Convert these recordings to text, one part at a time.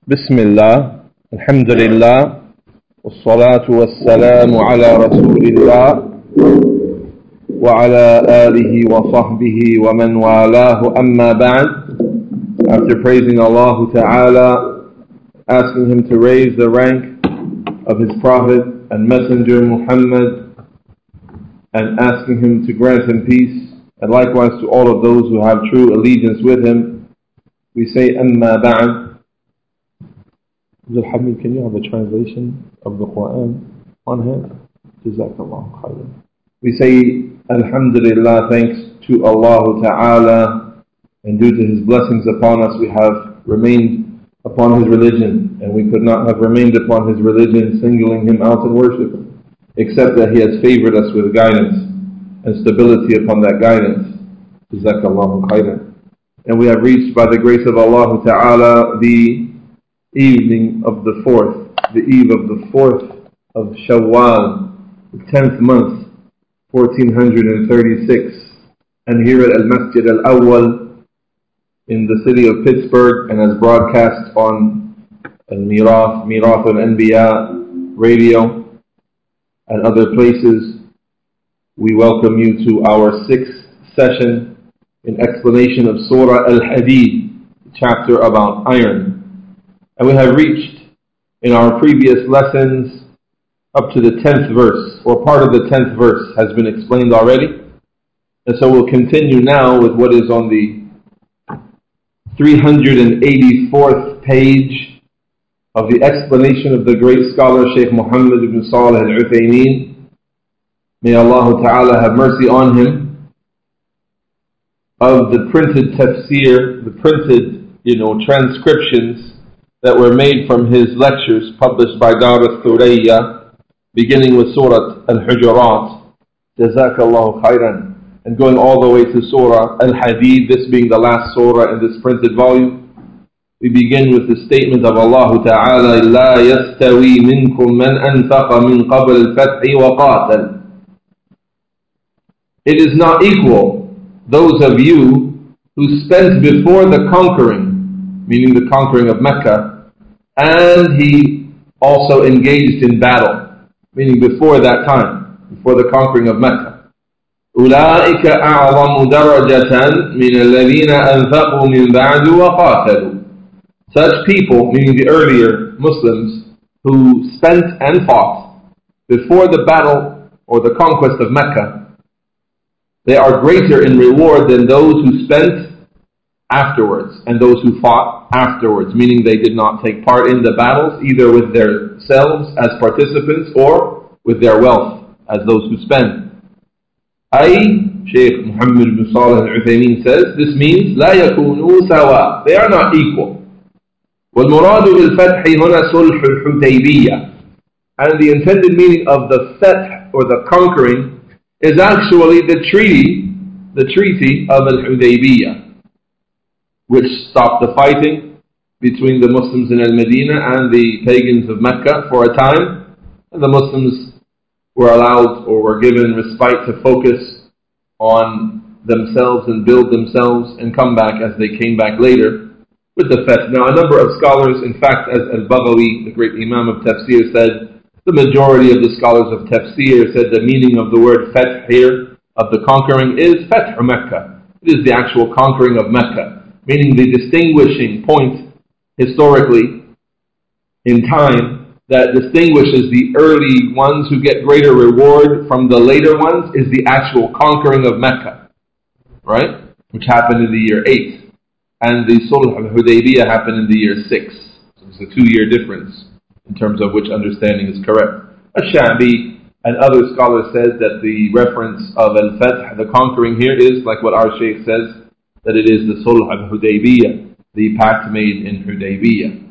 بسم الله الحمد لله والصلاة والسلام على رسول الله وعلى آله وصحبه ومن والاه أما بعد. After praising Allah Ta'ala, asking Him to raise the rank of His Prophet and Messenger Muhammad, and asking Him to grant him peace, and likewise to all of those who have true allegiance with Him, we say أما بعد. Abdul Hamid, can you have a translation of the Quran on hand? Jazakallah khairan. We say Alhamdulillah, thanks to Allah Ta'ala, and due to His blessings upon us we have remained upon His religion, and we could not have remained upon His religion singling Him out in worship, except that He has favored us with guidance and stability upon that guidance. Jazakallah khairan. And we have reached by the grace of Allah Ta'ala the evening of the 4th, the eve of the 4th of Shawwal, the 10th month, 1436, and here at Al-Masjid Al-Awwal in the city of Pittsburgh, and as broadcast on Al-Mirath, Mirath Al-Anbiya radio and other places, we welcome you to our 6th session in explanation of Surah Al-Hadid, chapter about iron. And we have reached in our previous lessons up to the 10th verse, or part of the 10th verse has been explained already. And so we'll continue now with what is on the 384th page of the explanation of the great scholar Shaykh Muhammad ibn Salih al-Uthaymeen. May Allah Ta'ala have mercy on him, of the printed tafsir, the printed, transcriptions that were made from his lectures published by Dar al-Thuraya, beginning with Surah Al-Hujurat, Jazakallahu khairan, and going all the way to Surah Al-Hadid, this being the last surah in this printed volume. We begin with the statement of Allah Ta'ala, لا يستوي منكم من أنفق من قبل الفتح وقاتل. It is not equal, those of you who spent before the conquering, meaning the conquering of Mecca, and he also engaged in battle, meaning before that time, before the conquering of Mecca. أولئك أعظم درجة من الذين أنفقوا من بعد وقاتلوا. Such people, meaning the earlier Muslims who spent and fought before the battle or the conquest of Mecca, they are greater in reward than those who spent afterwards and those who fought afterwards, meaning they did not take part in the battles either with themselves as participants or with their wealth as those who spend. Shaykh Muhammad ibn Salih al-Uthaymeen says, this means لا يكونوا سواء, they are not equal. والمراد بالفتح هنا صلح الحديبية, and the intended meaning of the fath, or the conquering, is actually the treaty of Al-Hudaybiyah, which stopped the fighting between the Muslims in Al-Medina and the pagans of Mecca for a time, and the Muslims were allowed or were given respite to focus on themselves and build themselves and come back as they came back later with the fath. Now, a number of scholars, in fact, as Al-Baghawi, the great Imam of Tafsir, said, the majority of the scholars of Tafsir said the meaning of the word fath here, of the conquering, is Fath Mecca. It is the actual conquering of Mecca, meaning the distinguishing point historically in time that distinguishes the early ones who get greater reward from the later ones is the actual conquering of Mecca, right? Which happened in the year 8. And the Sulh al-Hudaybiyah happened in the year 6. So it's a 2-year difference in terms of which understanding is correct. Ash-Sha'bi and other scholars said that the reference of al-Fath, the conquering here, is like what our Shaykh says, that it is the Sulh al-Hudaybiyah, the pact made in Hudaybiyah.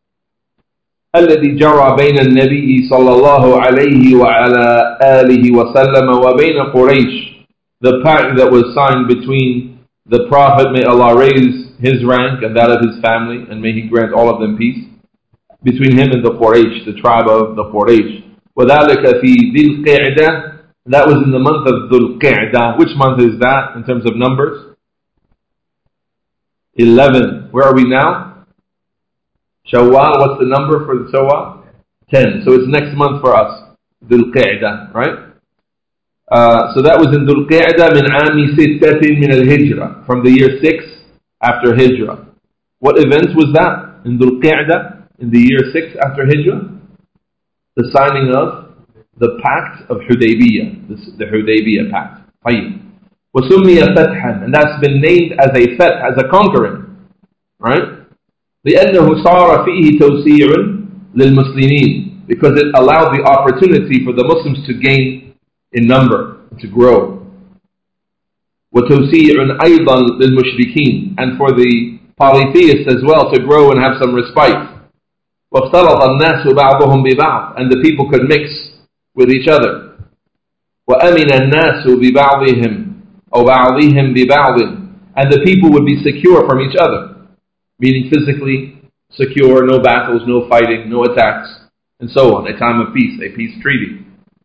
الذي جرى بين النبي صلى الله عليه وعلى آله وسلم وبين قريش, the pact that was signed between the Prophet, may Allah raise his rank and that of his family, and may He grant all of them peace, between him and the Quraysh, the tribe of the Quraysh. وذلك في ذي القعدة, that was in the month of Dhul Qa'dah. Which month is that in terms of numbers? 11. Where are we now? Shawwal, what's the number for the Shawwal? 10. So it's next month for us. Dhul Qi'dah, right? So that was in Dhul Qi'dah min ami sittatin min al-Hijrah, from the year 6 after Hijrah. What event was that in Dhul Qi'dah in the year 6 after Hijrah? The signing of the Pact of Hudaybiyah, the Hudaybiyah Pact. طيب. وسمي فتحا, and that's been named as a fath, as a conquering, right? لأنه صار فيه توسيع للمسلمين, because it allowed the opportunity for the Muslims to gain in number, to grow. وتوسيع أيضا للمشركين, and for the polytheists as well to grow and have some respite. واختلط الناس بعضهم ببعض, and the people could mix with each other. وأمن الناس ببعضهم أو بعضهم ببعض, and the people would be secure from each other, meaning physically secure, no battles, no fighting, no attacks, and so on. A time of peace, a peace treaty.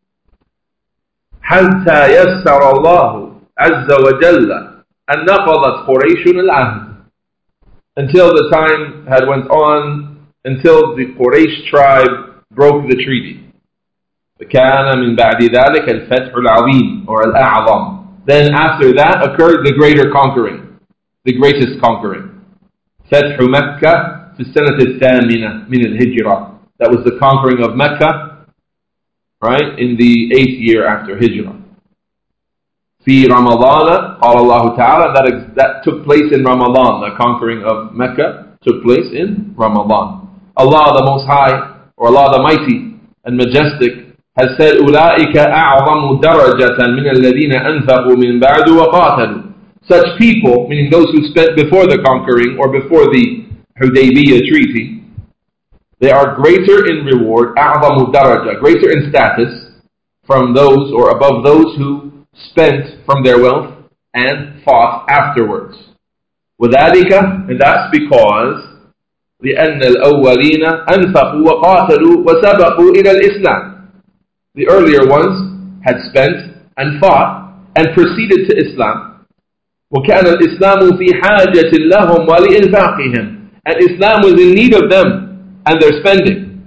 حتى يسر الله عز وجل أن نقضت قريش العهد, until the time had went on, until the Quraysh tribe broke the treaty. فكان من بعد ذلك الفتح العظيم or الأعظم. Then after that occurred the greater conquering, the greatest conquering. فتح مكة في السنة الثامنة من الهجرة. That was the conquering of Mecca, right, in the 8th year after Hijrah. في رمضان قال الله تعالى, that took place in Ramadan. The conquering of Mecca took place in Ramadan. Allah the Most High, or Allah the Mighty and Majestic, has said, أولئك أعظم درجة من الذين أنفقوا من بعد وقاتلوا. Such people, meaning those who spent before the conquering or before the Hudaybiyah treaty, they are greater in reward, أعظم درجة, greater in status from those or above those who spent from their wealth and fought afterwards. وذلك, and that's because لأن الأولين أنفقوا وقاتلوا وسبقوا إلى الإسلام. The earlier ones had spent and fought and proceeded to Islam. وكان الإسلام في حاجة لهم ولإنفاقهم, and Islam was in need of them and their spending.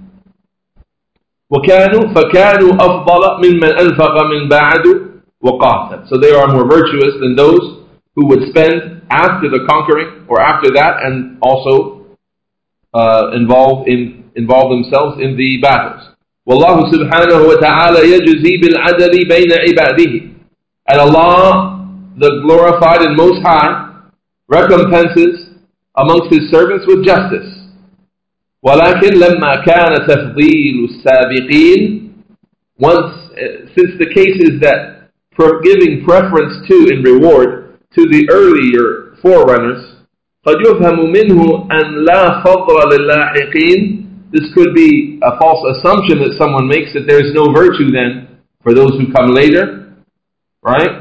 فكانوا أفضل ممن أنفق من بعد وقاتل. So they are more virtuous than those who would spend after the conquering or after that and also involve themselves in the battles. والله سبحانه وتعالى يجزي بالعدل بين عباده, and Allah, the glorified and most high, recompenses amongst His servants with justice. ولكن لما كان تفضيل السابقين, since the case is that giving preference to in reward to the earlier forerunners, قد يفهم منه أن لا فضل للاحقين. This could be a false assumption that someone makes, that there is no virtue then for those who come later, right?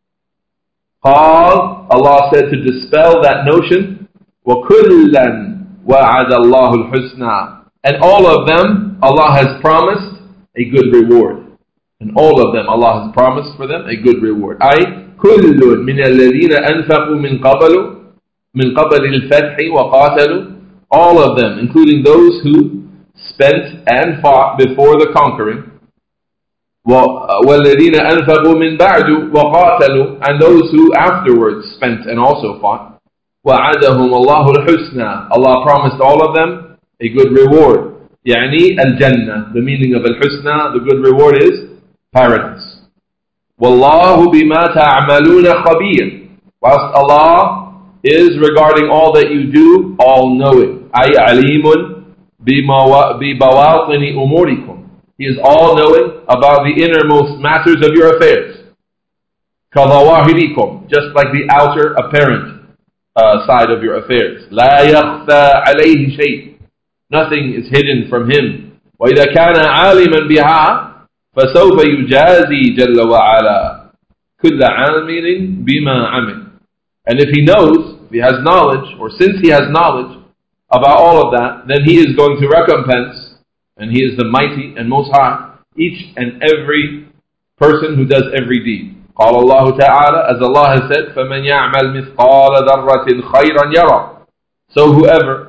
Allah said to dispel that notion, وَكُلًّا وَعَدَ اللَّهُ الْحُسْنَى, and all of them Allah has promised a good reward. And all of them Allah has promised for them a good reward. أي كل من الذين أنفقوا من قبل الفتح وقاتلوا, all of them, including those who spent and fought before the conquering, وَالَّذِينَ أَنْفَقُوا مِنْ بَعْدُ وَقَاتَلُوا, and those who afterwards spent and also fought, وَعَدَهُمُ اللَّهُ الْحُسْنَى, Allah promised all of them a good reward. يعني الجنة, the meaning of al-husna, the good reward is paradise. وَاللَّهُ بِمَا تَعْمَلُونَ خَبِيرٌ, whilst Allah is regarding all that you do all-knowing. أي عليم ببواطن أموركم, He is all-knowing about the innermost matters of your affairs. كظواهركم, just like the outer apparent side of your affairs. لا يخفى عليه شيء, nothing is hidden from Him. وإذا كان عالما بها فسوف يجازي جل وعلا كل عامل بما عمل. And if He knows, if He has knowledge, or since He has knowledge about all of that, then He is going to recompense, and He is the mighty and most high, each and every person who does every deed. قال الله تعالى, as Allah has said, فَمَنْ يَعْمَلْ مِثْقَالَ ذَرَّةٍ خَيْرًا يَرَى. So whoever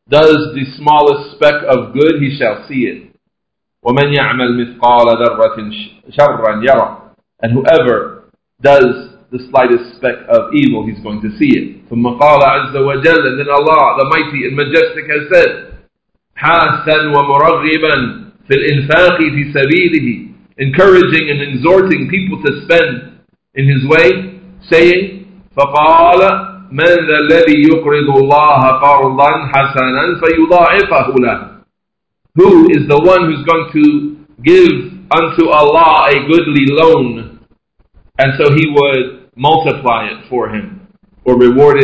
does the smallest speck of good, he shall see it. وَمَنْ يَعْمَلْ مِثْقَالَ ذَرَّةٍ شَرًّا يَرَى. And whoever does the slightest speck of evil, he's going to see it. ثُمَّ قَالَ عَزَّ وَجَلَّ. And then Allah, the mighty and majestic, has said, حَاسًا وَمُرَغِّبًا فِي الْإِنفَاقِ فِي سَبِيلِهِ, encouraging and exhorting people to spend in His way, saying, فَقَالَ مَنْ ذَا الَّذِي يُقْرِضُ اللَّهَ قَرْضًا حَسَنًا فَيُضَاعِفَهُ لَهُ. Who is the one who's going to give unto Allah a goodly loan, and so He would multiply it for him, or reward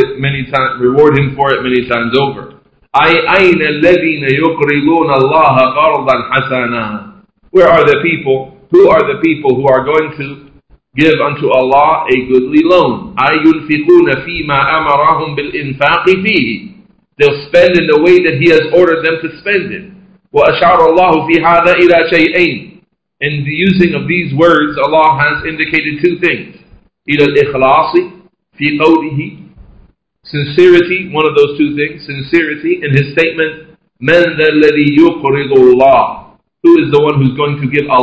him for it many times over. أَيْنَ الَّذِينَ يُقْرِضُونَ اللَّهَ قَرْضًا حَسَنًا. Where are the people? Who are the people who are going to give unto Allah a goodly loan? أَيُنْفِقُونَ فِي مَا أَمَرَهُمْ بِالْإِنفَاقِ فِيهِ. They'll spend in the way that He has ordered them to spend it. وَأَشَارَ اللَّهُ فِي هَذَا إِلَى شَيْئَيْنِ. In the using of these words, Allah has indicated two things. إِلَى الْإِخْلَاصِ فِي قَوْلِهِ. Sincerity, one of those two things, sincerity in His statement, مَنْ ذَا الَّذِي يُقْرِضُ اللَّهِ. Who is the one who's going to give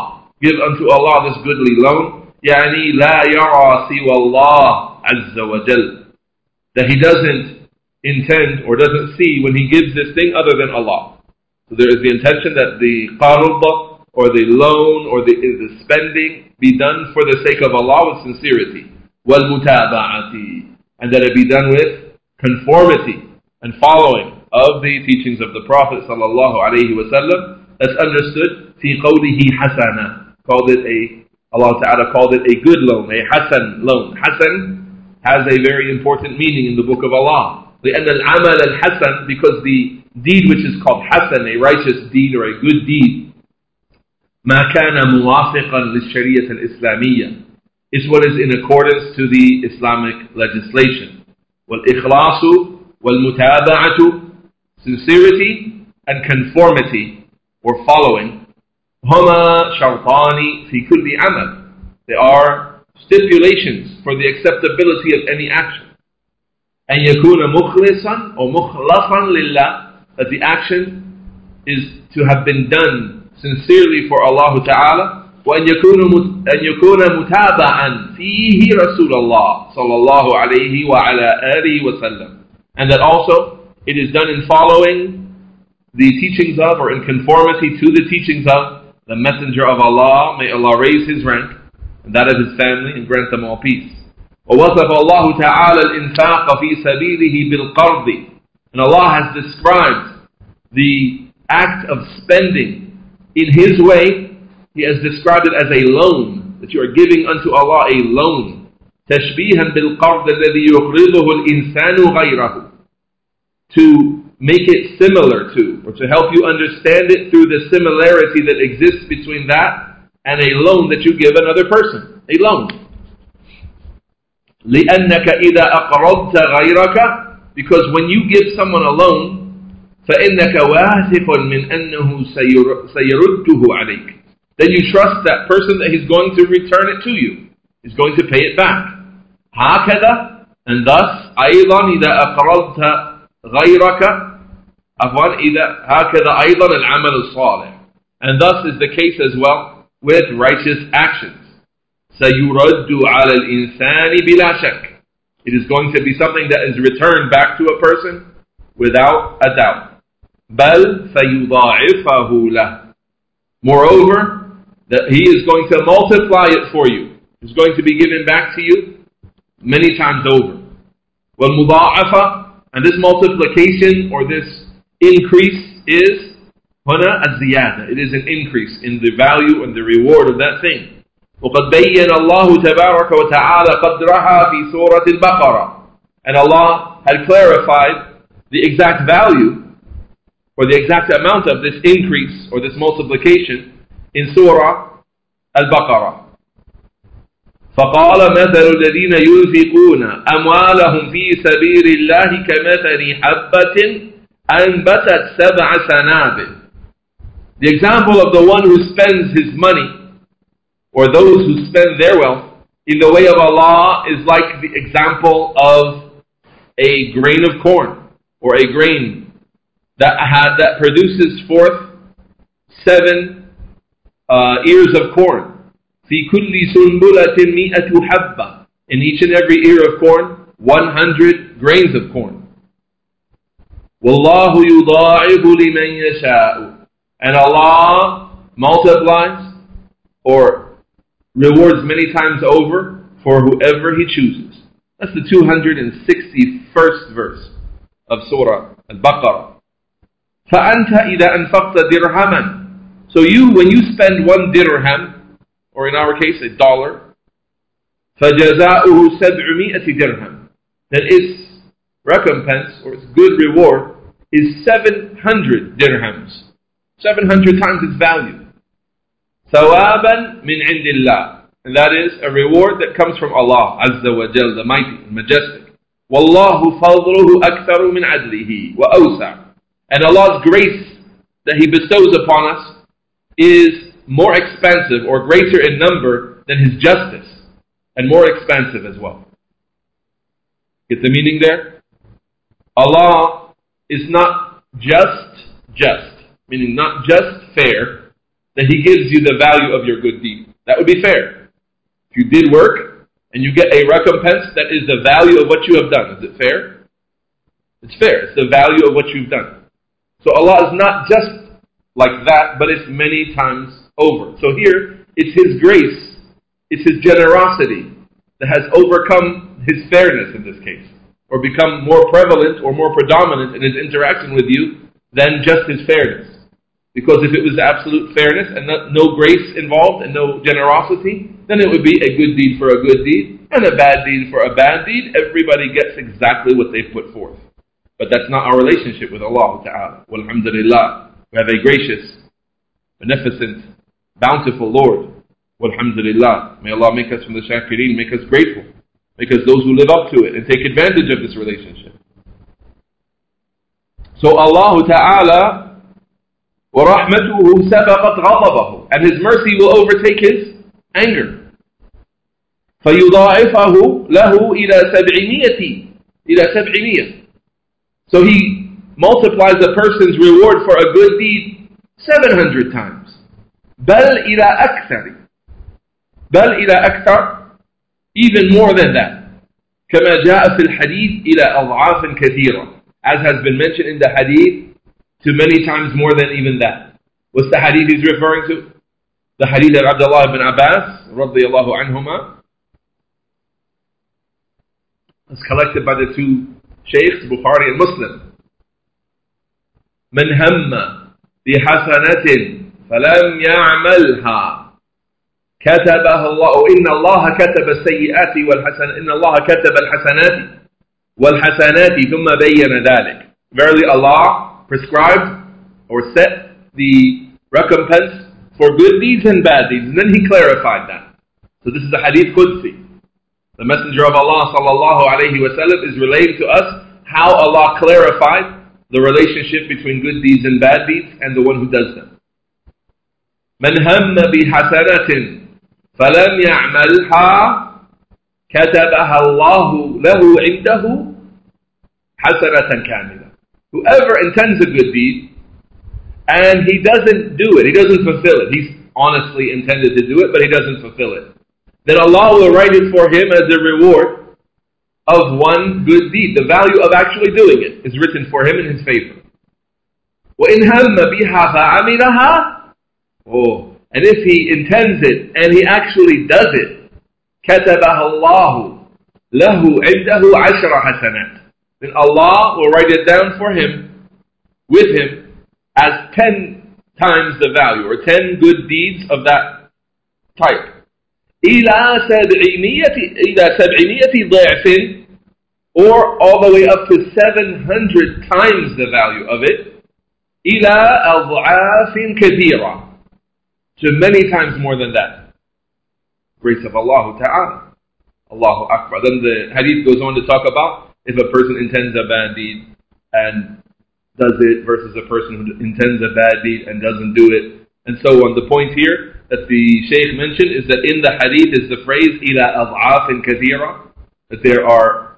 unto Allah this goodly loan? يعني لا يرى سوى الله عز وجل. That he doesn't intend or doesn't see when he gives this thing other than Allah. So there is the intention that the qarb or the loan or the spending be done for the sake of Allah with sincerity. وَالْمُتَابَعَةِ. And that it be done with conformity and following of the teachings of the Prophet sallallahu alaihi wasallam. That's understood. فِي قَوْلِهِ حَسَنًا. Allah Ta'ala called it a good loan, a hasan loan. Hasan has a very important meaning in the book of Allah. لأن العمل الحسن, because the deed which is called hasan, a righteous deed or a good deed, ما كان موافقا للشريعة الإسلامية, is what is in accordance to the Islamic legislation. والإخلاص والمتابعة, sincerity and conformity or following, هما شرطان في كل عمل. They are stipulations for the acceptability of any action. أن يكون مخلصا أو مخلصا لله, that the action is to have been done sincerely for Allah Ta'ala. وأن يكون متابعا فيه رسول الله صلى الله عليه وعلى آله وسلم, and that also it is done in following the teachings of, or in conformity to the teachings of, the Messenger of Allah, may Allah raise his rank and that of his family and grant them all peace. وَوَصَفَ اللَّهُ تَعَالَى الْإِنفَاقَ فِي سَبِيلِهِ بِالْقَرْضِ. And Allah has described the act of spending in His way. He has described it as a loan, that you are giving unto Allah a loan. تَشْبِيهًا بِالْقَرْضِ الَّذِي يُقْرِضُهُ الْإِنسَانُ غَيْرَهُ. To make it similar to, or to help you understand it through the similarity that exists between that and a loan that you give another person. A loan. لِأَنَّكَ إِذَا أَقْرَضْتَ غَيْرَكَ, because when you give someone a loan, فَإِنَّكَ وَاثِقٌ مِنْ أَنَّهُ سَيَرُدُّهُ عَلَيْكَ. Then you trust that person that he's going to return it to you. He's going to pay it back. هَكَذا, and thus, أَيْضًا إِذَا أَقْرَضْتَ غيرك إذا هكذا أيضا العمل الصالح. And thus is the case as well with righteous actions. سيرد على الإنسان بلا شك. It is going to be something that is returned back to a person without a doubt. بل فيضاعفه له. Moreover, that he is going to multiply it for you. It's going to be given back to you many times over. والمضاعفة, and this multiplication or this increase is هنا الزيادة. It is an increase in the value and the reward of that thing. وقد بين الله تبارك وتعالى قدرها في سورة البقرة. And Allah had clarified the exact value or the exact amount of this increase or this multiplication in Surah Al-Baqarah. فقال مثل الذين ينفقون أموالهم في سبيل الله كمثل حبة أنبتت 7 سنابل. The example of the one who spends his money, or those who spend their wealth in the way of Allah, is like the example of a grain of corn, or a grain that produces forth 7 ears of corn. في كل سنبلة 100 حبة. In each and every ear of corn, 100 grains of corn. وَاللَّهُ يُضَاعِفُ لِمَنْ يَشَاءُ. And Allah multiplies or rewards many times over for whoever He chooses. That's the 261st verse of Surah Al-Baqarah. فَأَنْتَ إِذَا أَنْفَقْتَ دِرْهَمًا. So you, when you spend 1 dirham, or in our case, $1, فَجَزَاؤُهُ 700 dirham. Then its recompense, or its good reward, is 700 dirhams. 700 times its value. ثَوَابًا مِنْ عِنْدِ اللَّهِ. And that is a reward that comes from Allah Azza wa Jal, the mighty and majestic. وَاللَّهُ فَضْلُهُ أَكْثَرُ مِنْ عَدْلِهِ وَأَوْسَعُ. And Allah's grace that He bestows upon us is more expansive or greater in number than His justice, and more expansive as well. Get the meaning there? Allah is not just, meaning not just fair, that He gives you the value of your good deed. That would be fair. If you did work and you get a recompense that is the value of what you have done, is it fair? It's fair. It's the value of what you've done. So Allah is not just like that, but it's many times over. So here, it's His grace, it's His generosity that has overcome His fairness in this case, or become more prevalent or more predominant in His interaction with you than just His fairness. Because if it was absolute fairness and no grace involved and no generosity, then it would be a good deed for a good deed and a bad deed for a bad deed. Everybody gets exactly what they've put forth. But that's not our relationship with Allah Ta'ala. Walhamdulillah. We have a gracious, beneficent, bountiful Lord. Walhamdulillah. May Allah make us from the shakireen, make us grateful. Make us those who live up to it and take advantage of this relationship. So Allah Ta'ala, وَرَحْمَتُهُ سَبَقَتْ غَضَبَهُ. And His mercy will overtake His anger. فَيُضَاعِفَهُ لَهُ إِلَى 700. So He multiplies a person's reward for a good deed 700 times. بَلْ إِلَى أَكْثَرٍ. Even more than that. كَمَا جَاءَ فِي الْحَدِيثِ إِلَى أَضْعَافٍ كَثِيرًا. As has been mentioned in the hadith, to many times more than even that. What's the hadith he's referring to? The hadith of Abdullah ibn Abbas, radiyallahu anhuma. It's collected by the 2 shaykhs, Bukhari and Muslim. من هم بحسنة فلم يعملها كتبها الله. إن الله كتب السيئات والحسنات. إن الله كتب الحسنات والحسنات ثم بين ذلك. Verily Allah prescribed or set the recompense for good deeds and bad deeds, and then He clarified that. So this is a hadith Qudsi. The Messenger of Allah sallallahu alayhi wa sallam is relaying to us how Allah clarified the relationship between good deeds and bad deeds and the one who does them. من هم بحسنة فلم يعملها كتبها الله له عنده حسنة كاملة. Whoever intends a good deed and he doesn't do it, he doesn't fulfill it, he's honestly intended to do it, but he doesn't fulfill it, then Allah will write it for him as a reward of one good deed. The value of actually doing it is written for him in his favor. وَإِنْ هَمَّ بِهَا فَعَمِلَهَا. And if he intends it and he actually does it, كَتَبَهَا اللَّهُ لَهُ عِنْدَهُ 10 حَسَنَاتٍ. Then Allah will write it down for him, with him, as 10 times the value, or 10 good deeds of that type. إِلَى 700 ضِعْفٍ, or all the way up to 700 times the value of it. إِلَى أَضْعَافٍ كَثِيرًا, to many times more than that. Grace of Allah Ta'ala. Allahu Akbar. Then the hadith goes on to talk about if a person intends a bad deed and does it versus a person who intends a bad deed and doesn't do it, and so on. The point here that the Shaykh mentioned is that in the hadith is the phrase إِلَى أَضْعَافٍ كَثِيرًا, that there are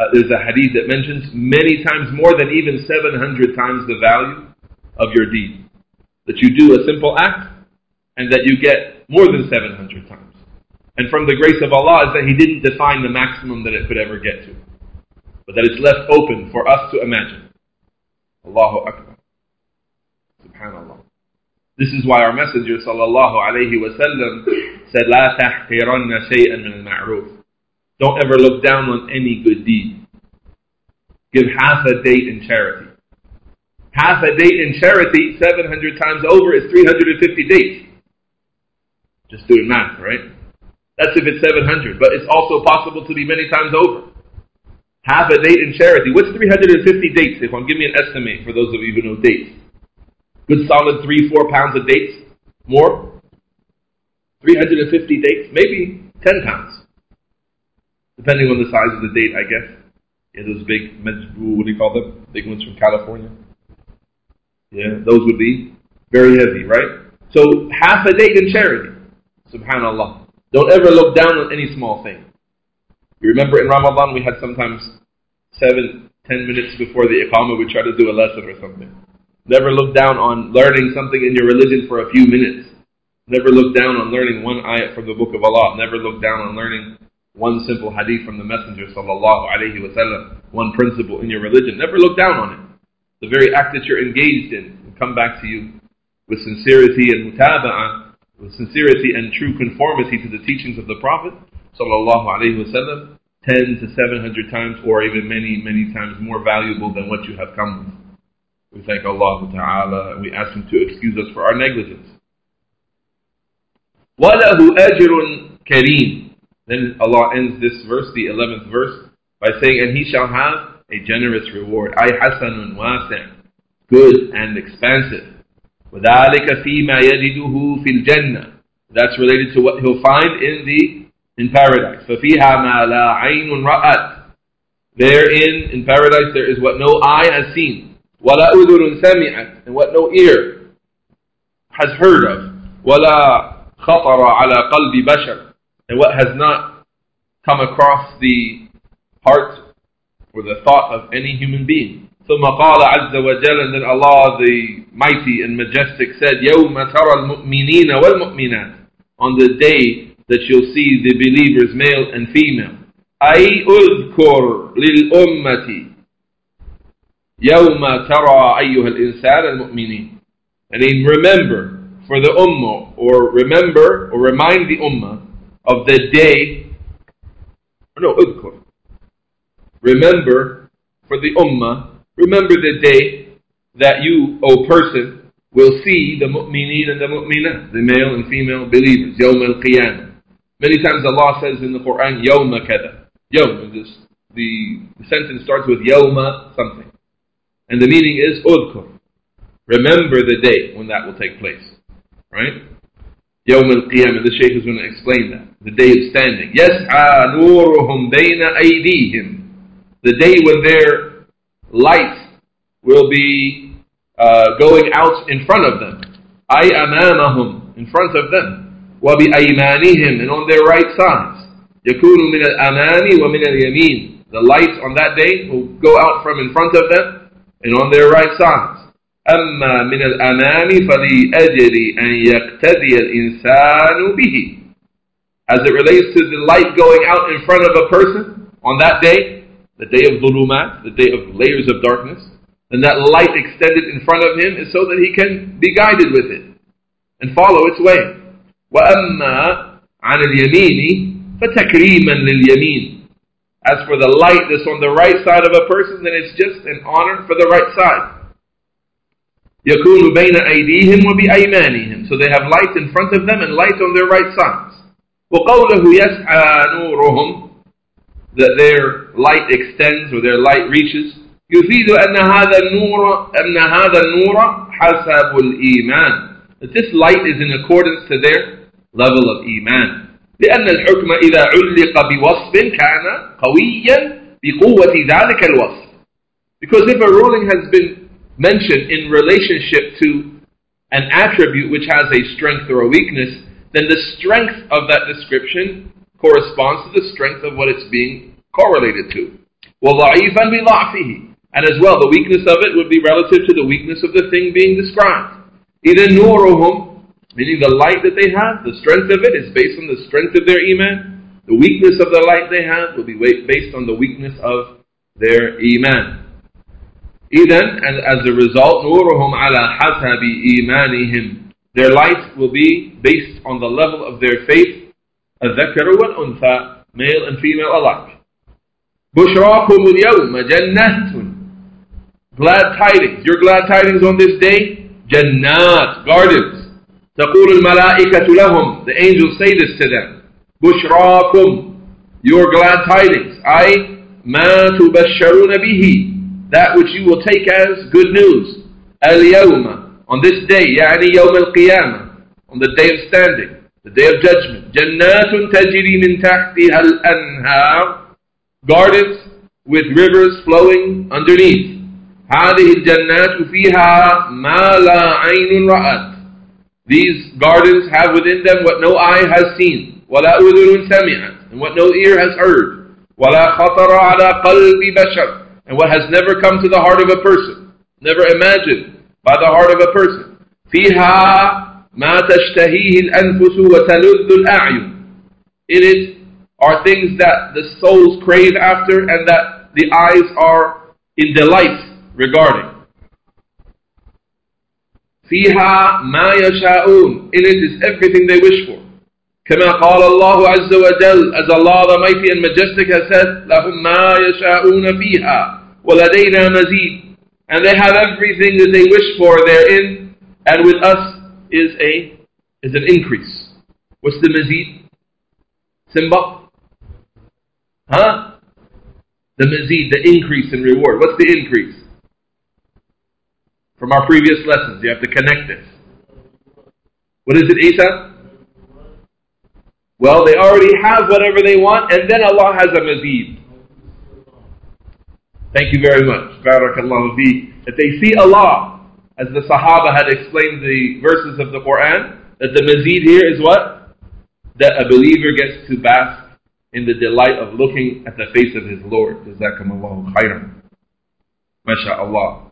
There's a hadith that mentions many times, more than even 700 times the value of your deed. That you do a simple act, and that you get more than 700 times. And from the grace of Allah is that He didn't define the maximum that it could ever get to, but that it's left open for us to imagine. Allahu Akbar. Subhanallah. This is why our Messenger sallallahu alayhi wa sallam said, لا تحقرن شيئا من المعروف. Don't ever look down on any good deed. Give half a date in charity. Half a date in charity, 700 times over, is 350 dates. Just doing math, right? That's if it's 700, but it's also possible to be many times over. Half a date in charity. What's 350 dates? If I'm giving me an estimate for those of you who know dates. Good solid 3-4 pounds of dates? More? 350 dates? Maybe 10 pounds. Depending on the size of the date, I guess. Yeah, those big, what do you call them? Big ones from California. Yeah, those would be very heavy, right? So, half a date in charity. Subhanallah. Don't ever look down on any small thing. You remember in Ramadan we had sometimes 7-10 minutes before the Iqamah we try to do a lesson or something. Never look down on learning something in your religion for a few minutes. Never look down on learning one ayat from the Book of Allah. Never look down on learning one simple hadith from the Messenger sallallahu alayhi wa sallam. One principle in your religion. Never look down on it. The very act that you're engaged in will come back to you with sincerity and mutaba'ah, with sincerity and true conformity to the teachings of the Prophet sallallahu alayhi wa sallam, 10 to 700 times or even many, many times more valuable than what you have come with. We thank Allah Ta'ala and we ask Him to excuse us for our negligence. وَلَهُ أَجْرٌ كَرِيمٌ. Then Allah ends this verse, the 11th verse, by saying, and he shall have a generous reward. أي حسن واسع, good and expansive. وَذَلِكَ فِيمَا يَجِدُهُ فِي الْجَنَّةِ. That's related to what he'll find in paradise. فَفِيهَا مَا لَا عَيْنٌ رَأَتْ. Therein, in paradise, there is what no eye has seen. وَلَا أُذُنٌ سَمِعَتْ. And what no ear has heard of. وَلَا خَطَرَ عَلَى قَلْبِ بَشَرٍ. And what has not come across the heart or the thought of any human being. ثُمَّ قَالَ عَزَّ وَجَلَ. And then Allah the Mighty and Majestic said, يَوْمَ تَرَى الْمُؤْمِنِينَ وَالْمُؤْمِنَاتِ. On the day that you'll see the believers, male and female. أَيْ أُذْكُرْ لِلْأُمَّةِ يَوْمَ تَرَى أَيُّهَا الْإِنسَانَ الْمُؤْمِنِينَ. And then remember for the ummah, or remember or remind the ummah of the day, udhkur. Remember for the ummah, remember the day that you, O person, will see the mu'mineen and the mu'minat, the male and female believers, yawm al-qiyamah. Many times Allah says in the Quran, yawma kada. Yawm, the sentence starts with yawma something. And the meaning is udhkur. Remember the day when that will take place. Right? Yawm al-Qiyamah, the Shaykh is going to explain that. The day of standing. يَسْعَى نُورُهُمْ بَيْنَ أَيْدِيهِمْ. The day when their light will be going out in front of them. أَيْ أَمَامَهُمْ. In front of them. وَبِأَيْمَانِهِمْ. And on their right sides. يَكُونُ مِنَ الْأَمَانِ وَمِنَ الْيَمِينِ. The light on that day will go out from in front of them and on their right sides. أما من الأمان فلأجل أن يقتدي الإنسان به. As it relates to the light going out in front of a person on that day, the day of dhulumat, the day of layers of darkness, then that light extended in front of him is so that he can be guided with it and follow its way. وأما عن اليمين فتكريما لليمين. As for the light that's on the right side of a person, then it's just an honor for the right side. يَكُونُ بَيْنَ أَيْدِيهِمْ وَبِأَيْمَانِهِمْ. So they have light in front of them and light on their right sides. وَقَوْلَهُ يَسْعَى نُورُهُمْ. That their light extends or their light reaches. يُفِيدُ أَنَّ هَذَا النُّورَ حَسَبُ الْإِيمَانِ. That this light is in accordance to their level of iman. لأن الحكم إذا علق بوصف كان قويا بقوة ذلك الوصف. Because if a ruling has been mentioned in relationship to an attribute which has a strength or a weakness, then the strength of that description corresponds to the strength of what it's being correlated to. وَضَعِيفًا بِضَعْفِهِ. And as well, the weakness of it would be relative to the weakness of the thing being described. إِذَا نُورُهُمْ, meaning the light that they have, the strength of it is based on the strength of their iman. The weakness of the light they have will be based on the weakness of their iman. إِذَن, and as a result, نُورُهُمْ عَلَى حَسَبِ إِيمَانِهِمْ. Their light will be based on the level of their faith. الذَّكَرُ وَالْأُنْثَى, male and female alike. بُشْرَاكُمُ الْيَوْمَ جَنَّةٌ. Glad tidings. Your glad tidings on this day? Jannat, gardens. تَقُولُ الْمَلَائِكَةُ لَهُمْ. The angels say this to them. بُشْرَاكُمْ, your glad tidings. أي مَا تُبَشَّرُونَ بِهِ, that which you will take as good news. الْيَوْمَ, on this day, يعني يوم القيامة, on the day of standing, the day of judgment. جَنَّاتٌ تَجْرِي مِنْ تَحْتِهَا الْأَنْهَارُ, gardens with rivers flowing underneath. هذه الجنات فيها ما لا عين رأت. These gardens have within them what no eye has seen, ولا أذن سمعت, and what no ear has heard, ولا خطر على قلب بشر, and what has never come to the heart of a person, never imagined by the heart of a person. فيها ما تشتهيه الأنفس وتلذ الأعين. In it are things that the souls crave after and that the eyes are in delight regarding. فيها ما يشاءون. In it is everything they wish for. كما قال الله عز وجل, as Allah the Mighty and Majestic has said, لهم ما يشاءون فيها ولدينا مزيد. And they have everything that they wish for therein, and with us is an increase. What's the mazid? Simba? Huh? The mazid, the increase in reward. What's the increase? From our previous lessons, you have to connect this. What is it, Isa? Well, they already have whatever they want, and then Allah has a mazid. Thank you very much. Barakallahu fi. That they see Allah, as the Sahaba had explained the verses of the Quran, that the mazid here is what? That a believer gets to bask in the delight of looking at the face of his Lord. Jazakumullahu khairan. MashaAllah.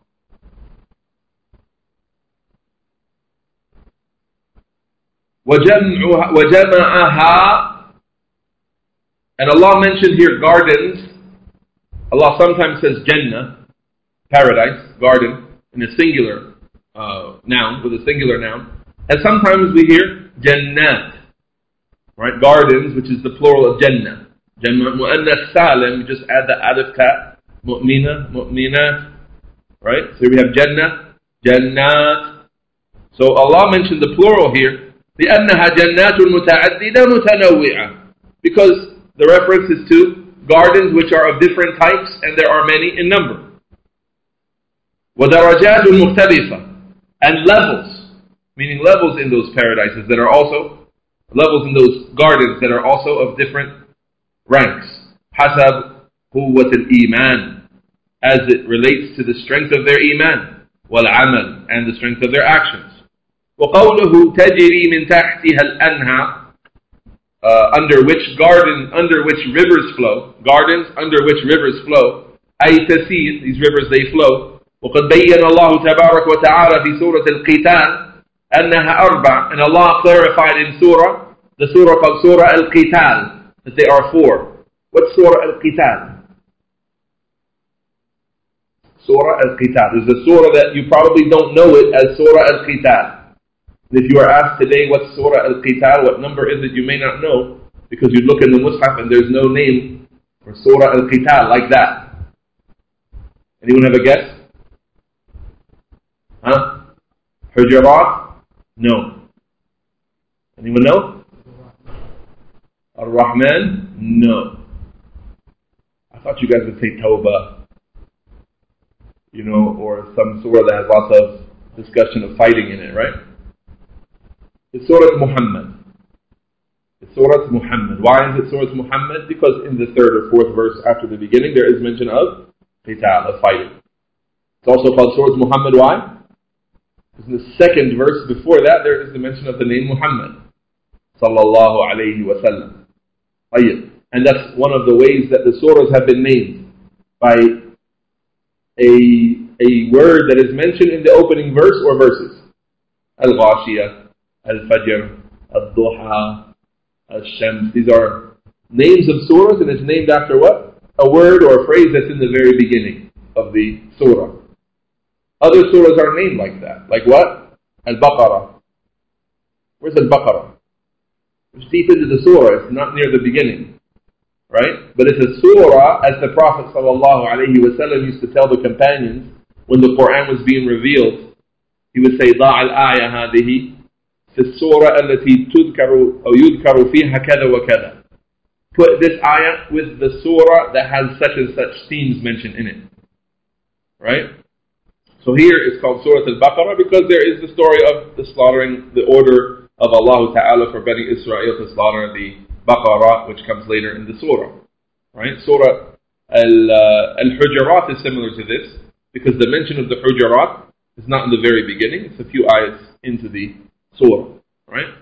وَجَمْعَهَا, and Allah mentioned here gardens. Allah sometimes says Jannah, paradise, garden, in a singular noun, with a singular noun. And sometimes we hear Jannat, right? Gardens, which is the plural of Jannah. Jannah mu'annath salim, just add the alif ta, mu'mina, mu'minat, right? So we have Jannah, Jannat. So Allah mentioned the plural here, لأنها جنات متعددة متنوعة, because the reference is to gardens which are of different types and there are many in number. وَدَرَجَاتٌ مُخْتَلِفَةٌ, and levels, meaning levels in those paradises that are also, levels in those gardens that are also of different ranks. حَسَبْ قُوَّةِ الْإِيمَانِ, as it relates to the strength of their iman, وَالْعَمَلِ, and the strength of their actions. وَقَوْلُهُ تَجْرِي مِنْ تَحْتِهَا الْأَنْهَارُ, under which rivers flow, gardens under which rivers flow, أي تسير, these rivers they flow. وقد بين الله تبارك وتعالى في سورة القتال أنها أربع, and Allah clarified in the surah called Surah Al-Qital, that they are four. What's Surah Al-Qital? Surah Al-Qital. There's a surah that you probably don't know it as Surah Al-Qital. If you are asked today what Surah Al-Qital, what number is it, you may not know, because you look in the Mus'haf and there's no name for Surah Al-Qital like that. Anyone have a guess? Huh? Hujurat? No. Anyone know? Ar-Rahman? No. I thought you guys would say Tawbah. Or some surah that has lots of discussion of fighting in it, right? It's Surah Muhammad. It's Surah Muhammad. Why is it Surah Muhammad? Because in the third or fourth verse after the beginning there is mention of qital, of fighting. It's also called Surah Muhammad. Why? Because in the second verse before that there is the mention of the name Muhammad sallallahu alayhi wa sallam. And that's one of the ways that the surahs have been named. by a word that is mentioned in the opening verse or verses. Al-Ghashiyah, Al-Fajr, Al-Duha, Al-Shams. These are names of surahs, and it's named after what? A word or a phrase that's in the very beginning of the surah. Other surahs are named like that. Like what? Al-Baqarah. Where's Al-Baqarah? It's deep into the surah. It's not near the beginning. Right? But it's a surah, as the Prophet ﷺ used to tell the companions when the Quran was being revealed. He would say, ضع الآية هذه في السورة التي تذكر أو يذكر فيها كذا وكذا. Put this ayah with the surah that has such and such themes mentioned in it. Right? So here it's called Surah Al-Baqarah because there is the story of the slaughtering, the order of Allah Ta'ala for Bani Israel to slaughter the Baqarah, which comes later in the surah. Right? Surah Al-Hujurat is similar to this because the mention of the Hujurat is not in the very beginning, it's a few ayats into the surah. Right?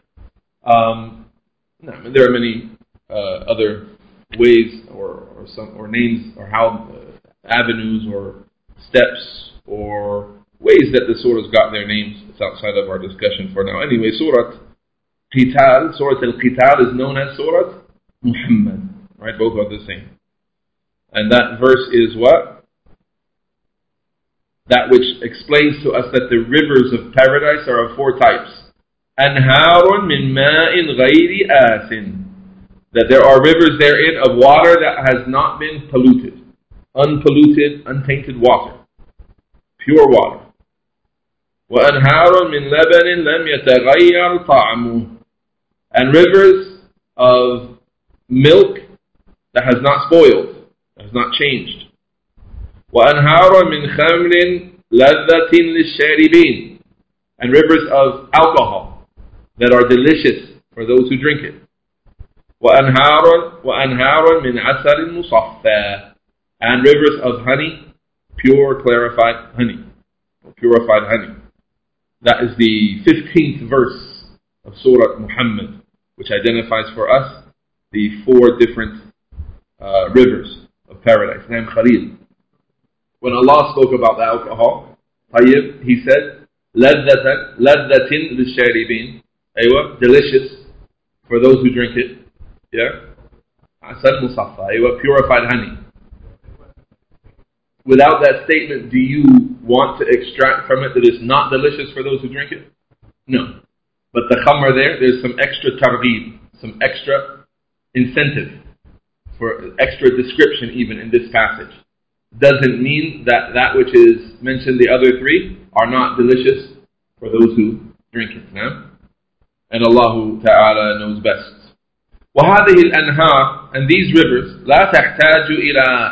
There are many other ways or names or how avenues or steps or ways that the surahs got their names. It's outside of our discussion for now. Anyway, Surah Qital, Surah Al-Qital is known as Surah Muhammad. Right? Both are the same. And that verse is what? That which explains to us that the rivers of paradise are of four types. أنهار من ماء غير آسٍ. That there are rivers therein of water that has not been polluted. Unpolluted, untainted water. Pure water. وأنهار من لبن لم يتغير طعمه. And rivers of milk that has not spoiled, that has not changed. وأنهار من خمر لذة للشاربين. And rivers of alcohol that are delicious for those who drink it. وأنهار من عسل مصفى. And rivers of honey, pure clarified honey, or purified honey. That is the 15th verse of Surah Muhammad, which identifies for us the four different rivers of paradise. Naam Khalil. When Allah spoke about the alcohol, Tayyib, He said, لَذَّةٍ لِلشَّارِبِينَ. Aywa, delicious for those who drink it. Yeah? Asal musaffa. Aywa, purified honey. Without that statement, do you want to extract from it that it's not delicious for those who drink it? No. But the khamr there's some extra targhib, some extra incentive, for extra description even in this passage. Doesn't mean that which is mentioned, the other three, are not delicious for those who drink it. No? And Allah Ta'ala knows best. وهذه الأنهار, and these rivers, لا تحتاج إلى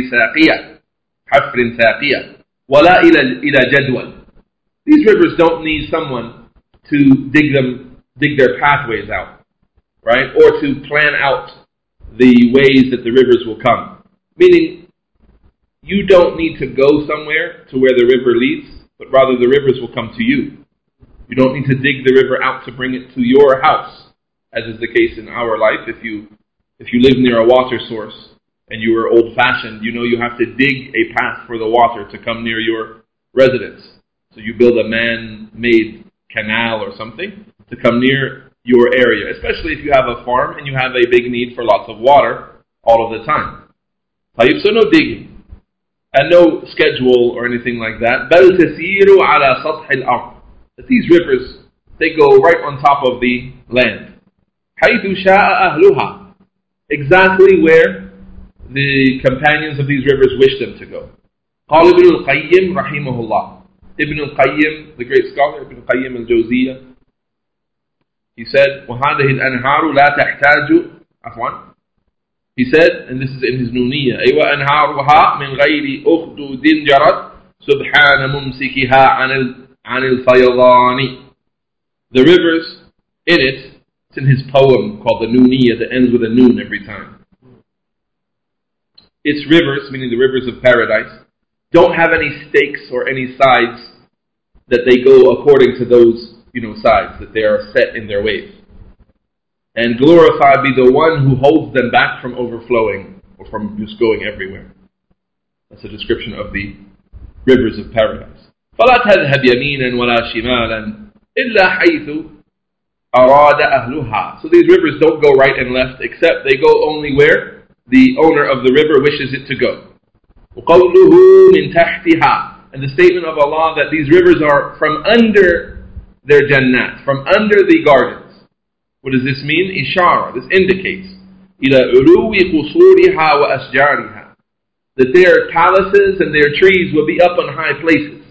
حفر ساقية ولا إلى جدول. These rivers don't need someone to dig their pathways out, right? Or to plan out the ways that the rivers will come. Meaning, you don't need to go somewhere to where the river leads, but rather the rivers will come to you. You don't need to dig the river out to bring it to your house, as is the case in our life. If you live near a water source and you are old-fashioned, you know you have to dig a path for the water to come near your residence. So you build a man-made canal or something to come near your area, especially if you have a farm and you have a big need for lots of water all of the time. So no digging and no schedule or anything like that. بَلْ تَسِيرُ عَلَى سَطْحِ الْأَرْضِ. That these rivers, they go right on top of the land. حَيْثُ شَاءَ أَهْلُهَا. Exactly where the companions of these rivers wish them to go. قال ابن القيم رحمه الله. Ibn al-Qayyim, the great scholar, Ibn al-Qayyim al-Jawziyah, he said, وَهَذِهِ الْأَنْهَارُ لَا تَحْتَاجُ He said, and this is in his Nuniyah, أيوة أنهارها من غير أخدود جرت سبحان ممسكها عن الفيضان. The rivers in it, it's in his poem called the Nuniyah that ends with a noon every time. Its rivers, meaning the rivers of paradise, don't have any stakes or any sides that they go according to those, sides, that they are set in their ways. And glorified be the one who holds them back from overflowing or from just going everywhere. That's a description of the rivers of paradise. فَلَا تَذْهَبْ يَمِينًا وَلَا شِمَالًا إِلَّا حَيْثُ أَرَادَ أَهْلُهَا. So these rivers don't go right and left, except they go only where the owner of the river wishes it to go. وَقَوْلُهُ مِنْ تَحْتِهَا. And the statement of Allah that these rivers are from under their jannat, from under the gardens. What does this mean? Ishara. This indicates إِلَى عُلُوِّ قُصُورِهَا وَأَشْجَارِهَا, that their palaces and their trees will be up on high places.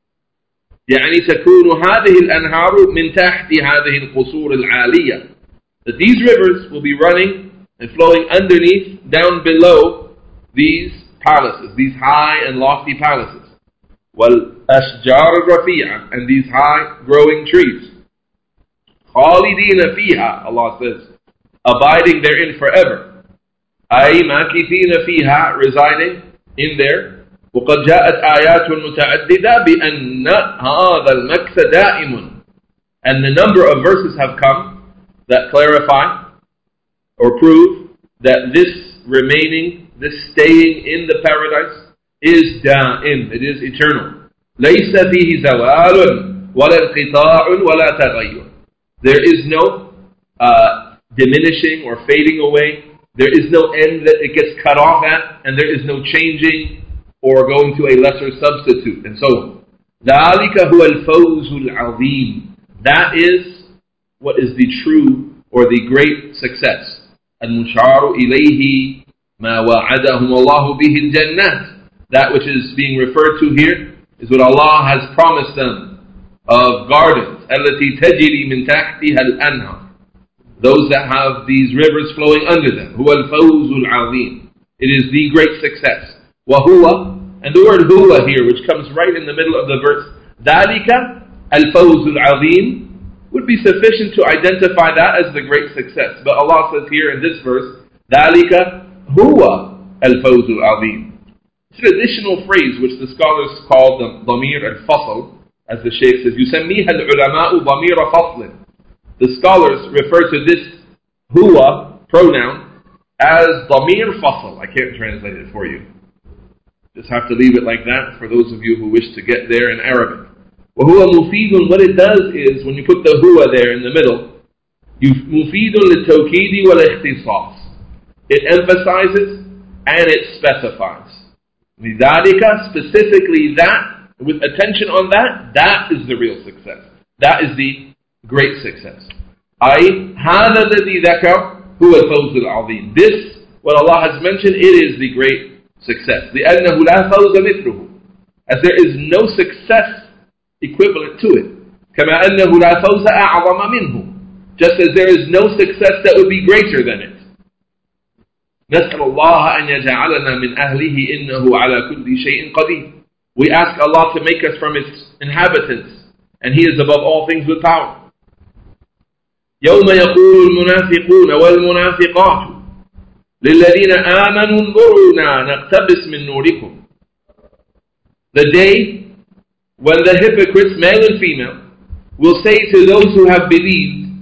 يعني تكون هذه الأنهار من تحت هذه القصور العالية. That these rivers will be running and flowing underneath, down below these palaces, these high and lofty palaces. وَالْأَشْجَارُ الرَّفِيعَةِ, and these high growing trees. خَالِدِينَ فِيهَا, Allah says, abiding therein forever. أي ماكثين فيها, residing in there. وقد جاءت آيات متعددة بأن هذا المكث دائم. And the number of verses have come that clarify or prove that this remaining, this staying in the paradise is da'im, it is eternal. ليس فيه زوال ولا انقطاع ولا تغير. There is no diminishing or fading away. There is no end that it gets cut off at, and there is no changing or going to a lesser substitute, and so on. ذَلِكَ هُوَ الْفَوْزُ الْعَظِيمُ. That is what is the true or the great success. الْمُشَارُ إِلَيْهِ مَا وَعَدَهُمُ اللَّهُ بِهِ الْجَنَّةِ. That which is being referred to here is what Allah has promised them of gardens. الَّتِي تَجْرِي مِنْ تَحْتِهَا الْأَنْهَارُ. Those that have these rivers flowing under them. هُوَ الْفَوْزُ الْعَظِيمُ. It is the great success. وَهُوَ, and the word huwa here, which comes right in the middle of the verse, ذَلِكَ الْفَوْزُ الْعَظِيمُ, would be sufficient to identify that as the great success. But Allah says here in this verse, ذَلِكَ هُوَ الْفَوْزُ الْعَظِيمُ. It's an additional phrase which the scholars call the ضمير الفصل, as the Shaykh says, يسميها العلماء ضمير فصل. The scholars refer to this huwa pronoun as ضمير فصل. I can't translate it for you. Just have to leave it like that for those of you who wish to get there in Arabic. وَهُوَ مُفِيدٌ, what it does is, when you put the huwa there in the middle, مُفِيدٌ لِلتَّوْكِيدِ وَالِاخْتِصَاص. It emphasizes and it specifies. لِذَلِكَ, specifically that, with attention on that, that is the real success. That is the great success. أي هذا الذي ذكر هو الفوز العظيم. This, what Allah has mentioned, it is the great success. لأنه لا فوز مثله, as there is no success equivalent to it. كما أنه لا فوز أعظم منه, just as there is no success that would be greater than it. نسأل الله أن يجعلنا من أهله إنه على كل شيء قدير. We ask Allah to make us from its inhabitants, and He is above all things with power. يوم يقول المنافقون والمنافقات للذين آمنوا انظرونا نقتبس من نوركم. The day when the hypocrites, male and female, will say to those who have believed,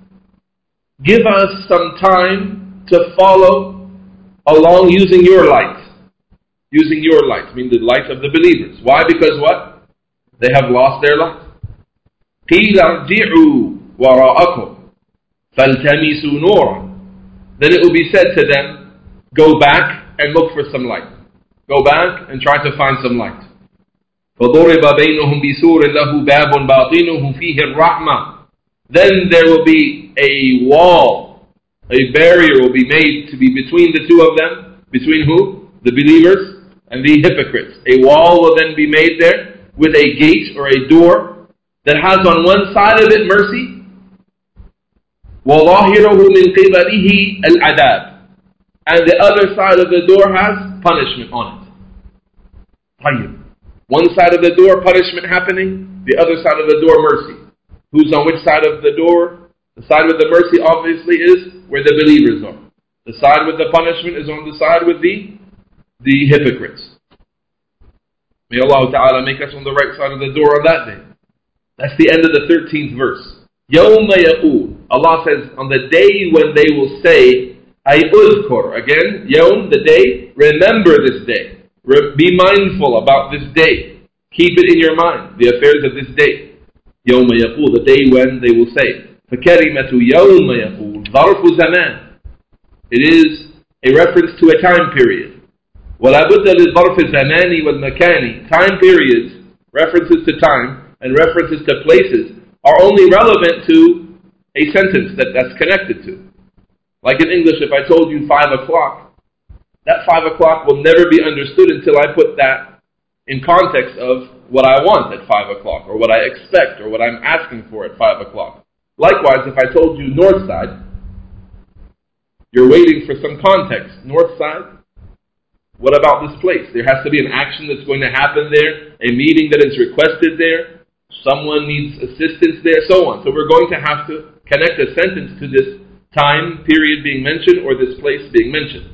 give us some time to follow along using your light. Using your light, I mean the light of the believers. Why? Because what? They have lost their light. قِيلَ ارْجِعُوا وَرَاءَكُمْ فَالْتَمِسُوا نُورًا. Then it will be said to them, go back and look for some light. Go back and try to find some light. فَضُرِبَ بَيْنُهُمْ بِسُورٍ لَهُ بَابٌ بَاطِنُهُ فِيهِ الرَّحْمَةِ. Then there will be a wall, a barrier will be made to be between the two of them. Between who? The believers and the hypocrites. A wall will then be made there with a gate or a door that has on one side of it mercy, وَظَاهِرُهُ مِنْ قِبَلِهِ الْعَذَابِ, and the other side of the door has punishment on it. طيب. One side of the door, punishment happening, the other side of the door, mercy. Who's on which side of the door? The side with the mercy obviously is where the believers are. The side with the punishment is on the side with the hypocrites. May Allah Ta'ala make us on the right side of the door on that day. That's the end of the 13th verse. يَوْمَ يَقُولُ. Allah says, on the day when they will say, أي أذكر. Again, يوم, the day, remember this day. Be mindful about this day. Keep it in your mind, the affairs of this day. يوم يقول, the day when they will say. فكلمة يوم يقول ظرف زمان. It is a reference to a time period. ولا بد للظرف الزماني والمكاني. Time periods, references to time and references to places, are only relevant to a sentence that's connected to. Like in English, if I told you 5 o'clock, that 5 o'clock will never be understood until I put that in context of what I want at 5 o'clock, or what I expect, or what I'm asking for at 5 o'clock. Likewise, if I told you north side, you're waiting for some context. North side? What about this place? There has to be an action that's going to happen there, a meeting that is requested there, someone needs assistance there, so on. So we're going to have to connect a sentence to this time period being mentioned or this place being mentioned.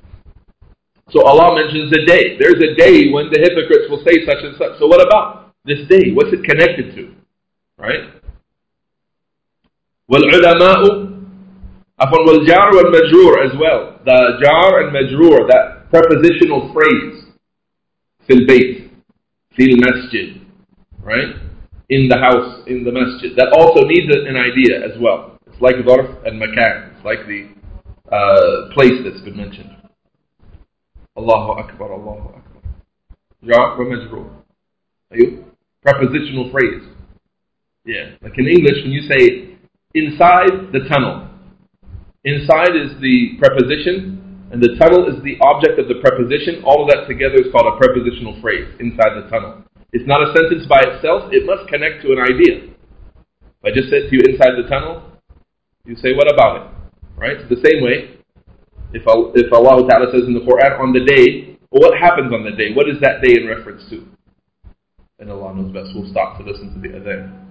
So Allah mentions a day. There's a day when the hypocrites will say such and such. So what about this day? What's it connected to? Right? وَالْعُلَمَاءُ وَالْجَارُ وَالْمَجْرُورُ as well. The jar and majrur, that prepositional phrase. فِي الْبَيْتِ فِي الْمَسْجِد. Right? In the house, in the masjid. That also needs an idea as well. It's like ظرف and makan. It's like the place that's been mentioned. Allahu Akbar, Allahu Akbar. Jar wa majroor. Prepositional phrase. Yeah. Like in English, when you say inside the tunnel. Inside is the preposition, and the tunnel is the object of the preposition. All of that together is called a prepositional phrase, inside the tunnel. It's not a sentence by itself, it must connect to an idea. If I just said to you inside the tunnel, you say, what about it? Right? So the same way, if Allah Ta'ala says in the Quran, on the day, well, what happens on the day? What is that day in reference to? And Allah knows best. We'll stop to listen to the adhan.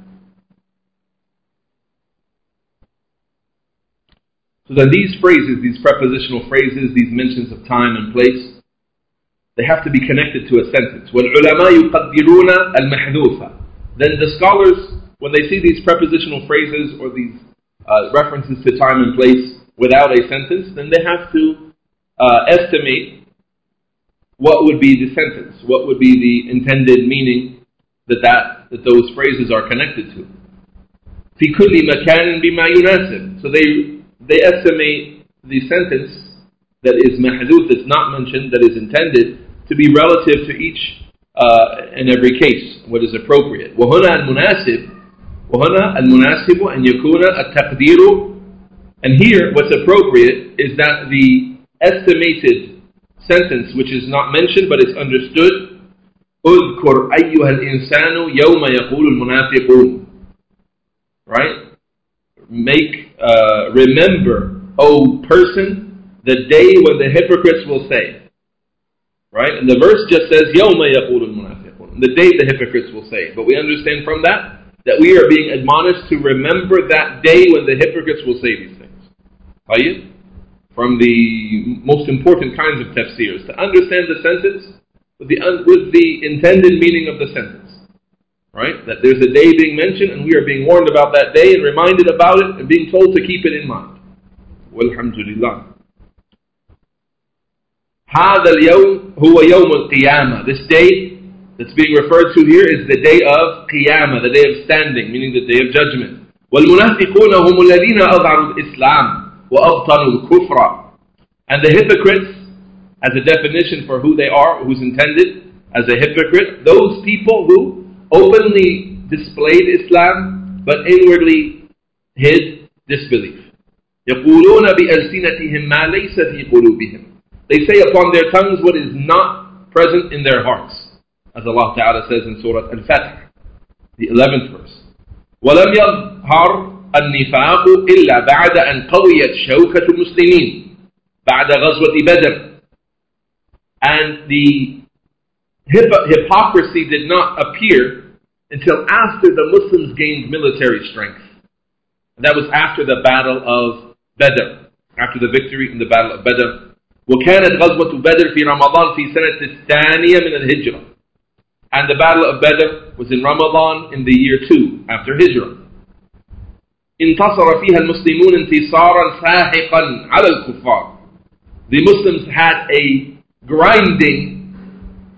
So then these phrases, these prepositional phrases, these mentions of time and place, they have to be connected to a sentence. وَالْعُلَمَاء يُقَدِّرُونَ الْمَحْذُوفَ. Then the scholars, when they see these prepositional phrases or these references to time and place without a sentence, then they have to estimate what would be the sentence, what would be the intended meaning that those phrases are connected to. فِي كُلِّ مَكَانٍ بِمَا يُنَاسِبْ. So they estimate the sentence that is mahdoof, that's not mentioned, that is intended, to be relative to each in every case, what is appropriate. وَهُنَا الْمُنَاسِبُ أَنْ يَكُونَ التَّقْدِيرُ. And here, what's appropriate is that the estimated sentence, which is not mentioned but is understood, اذكر أيها الإنسان يوم يقول المنافقون. Right? Remember, O person, the day when the hypocrites will say. Right? And the verse just says, يوم يقول المنافقون. The day the hypocrites will say. But we understand from that we are being admonished to remember that day when the hypocrites will say these things. From the most important kinds of tafsirs, to understand the sentence with the intended meaning of the sentence. Right? That there's a day being mentioned and we are being warned about that day and reminded about it and being told to keep it in mind. Walhamdulillah. هذا اليوم هو يوم القيامة. This day that's being referred to here is the day of Qiyamah, the day of standing, meaning the day of judgment. وَالْمُنَافِقُونَ هُمُ الَّذِينَ أَظْهَرُوا الْإِسْلَامَ وَأَبْطَنُوا الْكُفْرَ. And the hypocrites, as a definition for who they are, who's intended as a hypocrite, those people who openly displayed Islam but inwardly hid disbelief. يَقُولُونَ بِأَلْسِنَتِهِمْ مَا لَيْسَ فِي قُلُوبِهِمْ. They say upon their tongues what is not present in their hearts. As Allah Ta'ala says in Surah Al-Fath, the 11th verse. وَلَمْ يَظْهَرْ النِّفَاقُ إِلَّا بَعْدَ أَنْ قَوِيَتْ شَوْكَةُ الْمُسْلِمِينَ بَعْدَ غَزْوَةِ بَدْرٍ. And the hypocrisy did not appear until after the Muslims gained military strength. And that was after the battle of Badr, after the victory in the battle of Badr. وكانت غزوة بدر في رمضان في سنة الثانية من الهجرة. And the battle of Badr was in Ramadan in the year 2 after Hijrah. انتصر فيها المسلمون انتصارا ساحقا على الكفار. The Muslims had a grinding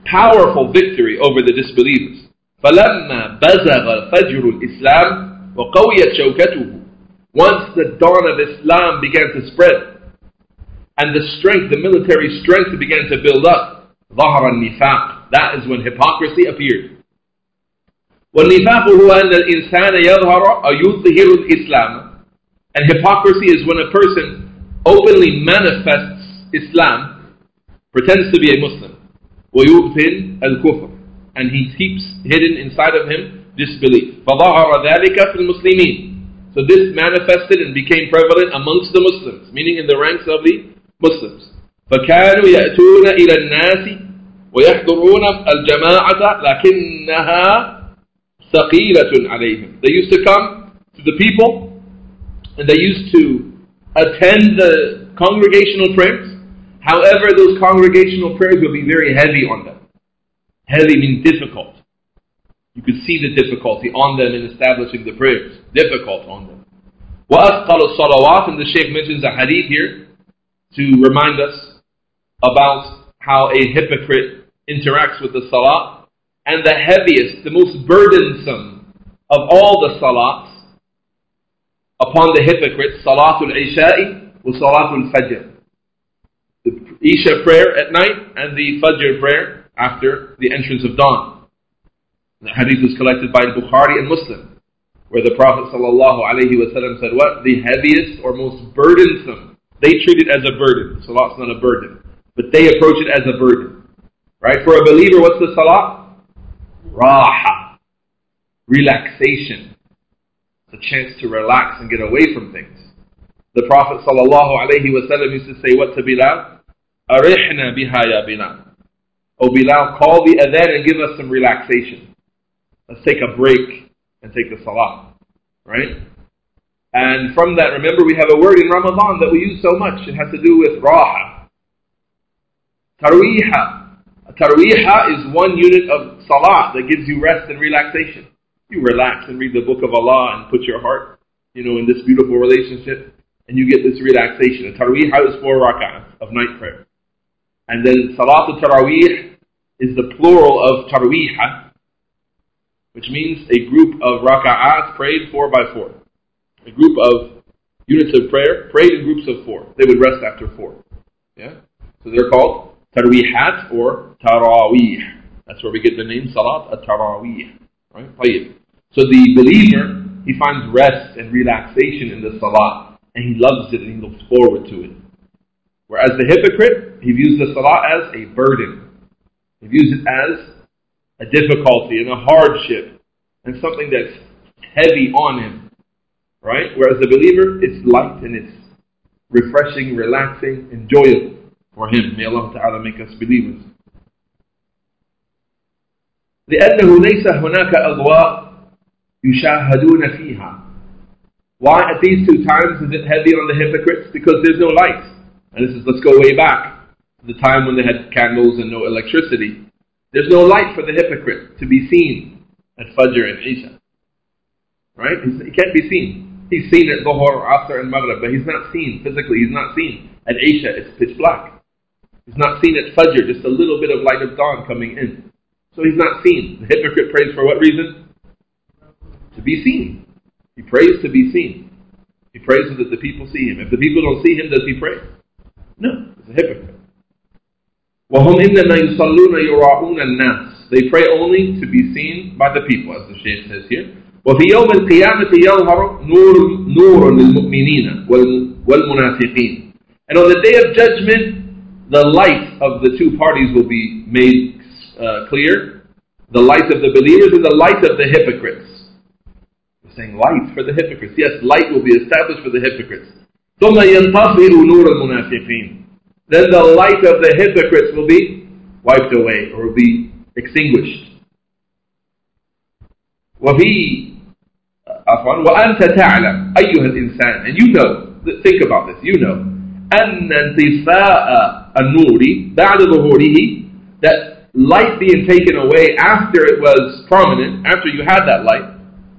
powerful victory over the disbelievers. فَلَمَّا بَزَغَ الْفَجْرُ الْإِسْلَامِ وَقَوِيَتْ شَوْكَتُهُ. Once the dawn of Islam began to spread, and the military strength began to build up, ظَهَرَ النِّفَاقِ. That is when hypocrisy appeared. وَالنِّفَاقُ هُوَ أَنَّ الْإِنسَانَ يَظْهَرَ أَوْ يُظْهِرُ الْإِسْلَامَ. And hypocrisy is when a person openly manifests Islam, pretends to be a Muslim, وَيُبْطِنْ الْكُفْرِ. And he keeps hidden inside of him disbelief. فَظَهَرَ ذَلِكَ فِي الْمُسْلِمِينَ. So this manifested and became prevalent amongst the Muslims, meaning in the ranks of the Muslims. فَكَانُوا يَأْتُونَ إِلَى النَّاسِ وَيَحْضُرُونَ الْجَمَاعَةَ لَكِنَّهَا ثَقِيلَةٌ عَلَيْهِمْ. They used to come to the people and they used to attend the congregational prayers. However, those congregational prayers would be very heavy on them. Heavy means difficult. You could see the difficulty on them in establishing the prayers. Difficult on them. وَأَثْقَلُ الصَّلَوَاتِ. And the Shaykh mentions a hadith here to remind us about how a hypocrite interacts with the salah. And the heaviest, the most burdensome of all the salats upon the hypocrites, Salatul Isha'i wa Salatul Fajr. The Isha prayer at night and the Fajr prayer after the entrance of dawn. The hadith was collected by Bukhari and Muslim, where the Prophet ﷺ said what? The heaviest or most burdensome. They treat it as a burden. Salat's not a burden. But they approach it as a burden. Right? For a believer, what's the salat? Raha. Relaxation. It's a chance to relax and get away from things. The Prophet ﷺ used to say what to Bilal? Arihna biha ya Bilal. O Bilal, call the adhan and give us some relaxation. Let's take a break and take the salah. Right? And from that, remember we have a word in Ramadan that we use so much. It has to do with raha. Tarweeha. Tarweeha is one unit of salah that gives you rest and relaxation. You relax and read the book of Allah and put your heart, in this beautiful relationship, and you get this relaxation. A tarweeha is 4 rak'ahs of night prayer. And then Salatul Taraweeh is the plural of tarweeha, which means a group of raka'at prayed 4 by 4. A group of units of prayer prayed in groups of 4. They would rest after 4. Yeah? So they're called tarweehat or taraweeh. That's where we get the name Salat at-Taraweeh. Right? So the believer, he finds rest and relaxation in the Salat. And he loves it and he looks forward to it. Whereas the hypocrite, he views the Salat as a burden. He views it as a difficulty and a hardship and something that's heavy on him. Right? Whereas the believer, it's light and it's refreshing, relaxing, enjoyable for him. May Allah Ta'ala make us believers. لأنه ليس هناك أضواء يشاهدون فيها. Why at these 2 times is it heavy on the hypocrites? Because there's no light. And let's go way back to the time when they had candles and no electricity. There's no light for the hypocrite to be seen at Fajr and Isha. Right? He can't be seen. He's seen at Dhuhr, Asr and Maghrib, but he's not seen physically. He's not seen at Isha. It's pitch black. He's not seen at Fajr, just a little bit of light of dawn coming in. So he's not seen. The hypocrite prays for what reason? To be seen. He prays to be seen. He prays so that the people see him. If the people don't see him, does he pray? No. He's a hypocrite. وَهُمْ إِنَّمَا يُصَلُّونَ يُرَاءُونَ النَّاسِ. They pray only to be seen by the people, as the Shaykh says here. وَفِي يَوْمِ الْقِيَامَةِ يَظْهَرُ نُورٌ لِلْمُؤْمِنِينَ وَالْمُنَافِقِينَ. And on the day of judgment, the light of the 2 parties will be made clear. The light of the believers and the light of the hypocrites. We're saying light for the hypocrites. Yes, light will be established for the hypocrites. ثُمَّ يَنْطَفِئُ نُورَ الْمُنَافِقِينَ. Then the light of the hypocrites will be wiped away or will be extinguished. وَأَنْتَ تَعْلَمْ أَيُّهَا الْإِنسَانِ. And you know, think about this, you know, أَنَّ انْطِفَاءَ النُّورِ بَعْدَ ظُهُورِهِ. That light being taken away after it was prominent, after you had that light,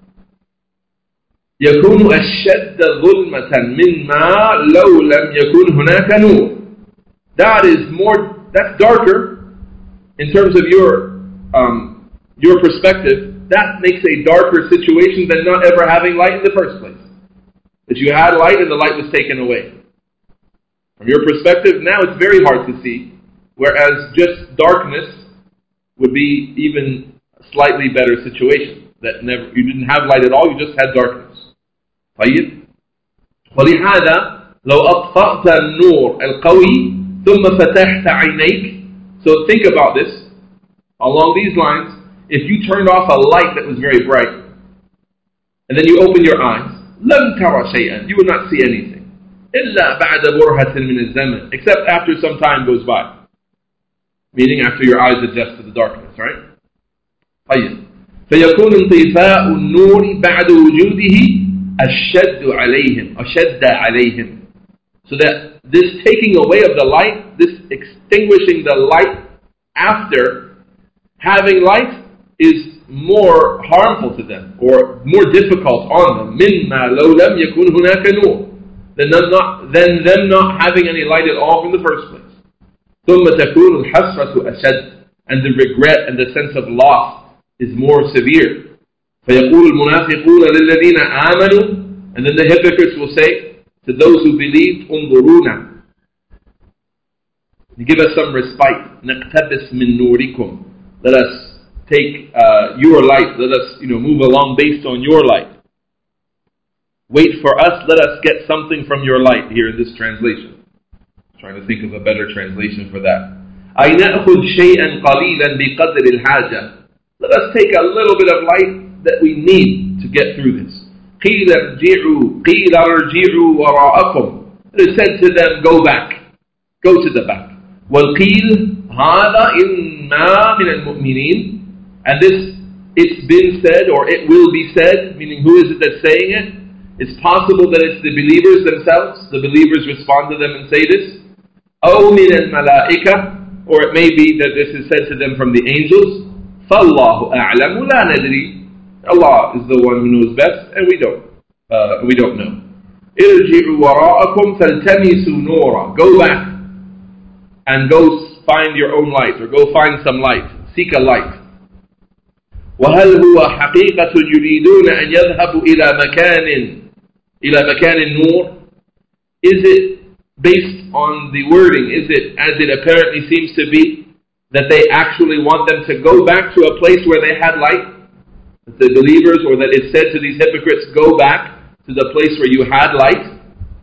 يَكُونُ أَشَّدَّ ظُلْمَةً مِّمَّا لَوْ لَمْ يَكُنْ هُنَاكَ نُورٌ. That's darker in terms of your perspective, that makes a darker situation than not ever having light in the first place. That you had light and the light was taken away. From your perspective, now it's very hard to see, whereas just darkness would be even a slightly better situation. That you didn't have light at all, you just had darkness. طيب. ولهذا لو أطفأت النور القوي ثم فتحت عينيك. So think about this. Along these lines, if you turned off a light that was very bright, and then you open your eyes, لم ترى شيئا, you would not see anything. إلا بعد برهة من الزمن, except after some time goes by. Meaning after your eyes adjust to the darkness, right? طيب. فيكون انطفاء النور بعد وجوده أشد عليهم. So that this taking away of the light, this extinguishing the light after having light is more harmful to them or more difficult on them. مما لو لم يكن هناك نور, than them not having any light at all from the first place. ثم تكون الحسرة أشد, and the regret and the sense of loss is more severe. فيقول المنافقون للذين آمنوا, and then the hypocrites will say to those who believed, انظرونا, give us some respite. نقتبس من نوركم, let us take your light, let us move along based on your light. Wait for us, let us get something from your light, here in this translation. I'm trying to think of a better translation for that. أي نأخذ شيئا قليلا بقدر الحاجة, let us take a little bit of light that we need to get through this. قيل ارجعوا وراءكم, it is said to them, go back, go to the back. والقيل هذا إما من المؤمنين, and this, it's been said or it will be said, meaning who is it that's saying it? It's possible that it's the believers themselves. The believers respond to them and say this. أو من الملائكة, or it may be that this is said to them from the angels. فالله أعلم لا ندري, Allah is the one who knows best, and we don't know. ارجعوا وراءكم فالتمسوا نورا, go back and go find your own light, or go find some light, seek a light. وهل هو حقيقة يريدون أن يذهبوا إلى مكان النور? Is it based on the wording? Is it as it apparently seems to be, that they actually want them to go back to a place where they had light? That the believers, or that it said to these hypocrites, go back to the place where you had light.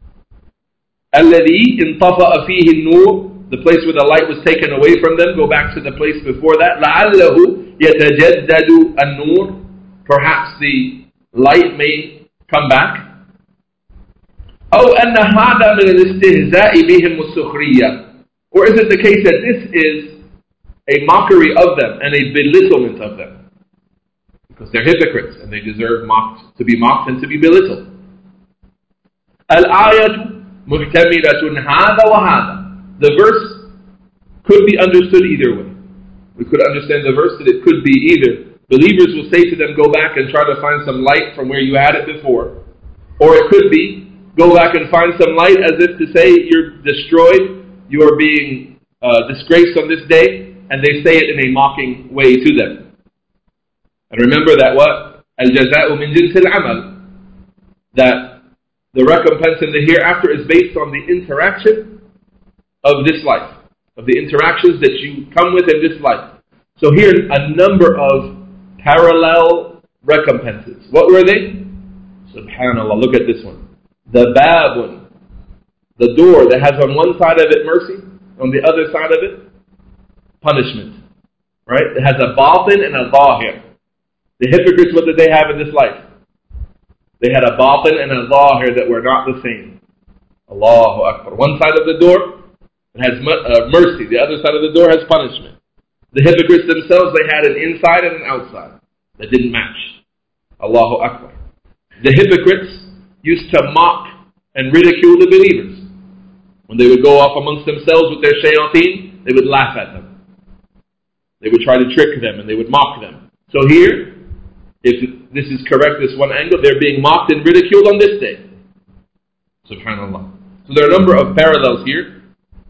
الذي انطفأ فيه النور, the place where the light was taken away from them, go back to the place before that. لعله يتجدد النور, perhaps the light may come back. أو أن هذا من الاستهزاء بهم والسخرية, or is it the case that this is a mockery of them and a belittlement of them? Because they're hypocrites and they deserve to be mocked and to be belittled. الآية محتملة هذا وهذا. The verse could be understood either way. We could understand the verse that it could be either believers will say to them, go back and try to find some light from where you had it before, or it could be, go back and find some light as if to say you're destroyed, you are being disgraced on this day, and they say it in a mocking way to them. And remember that what? Al-jaza'u min jinsil amal, that the recompense in the hereafter is based on the interaction of this life, of the interactions that you come with in this life. So here, a number of parallel recompenses. What were they? Subhanallah, look at this one. The babun, the door that has on one side of it mercy, on the other side of it, punishment. Right? It has a batin and a zahir. The hypocrites, what did they have in this life? They had a batin and a zahir that were not the same. Allahu Akbar. One side of the door, it has mercy. The other side of the door has punishment. The hypocrites themselves, they had an inside and an outside that didn't match. Allahu Akbar. The hypocrites used to mock and ridicule the believers. When they would go off amongst themselves with their shayateen, they would laugh at them. They would try to trick them and they would mock them. So here, if this is correct, this one angle, they're being mocked and ridiculed on this day. Subhanallah. So there are a number of parallels here.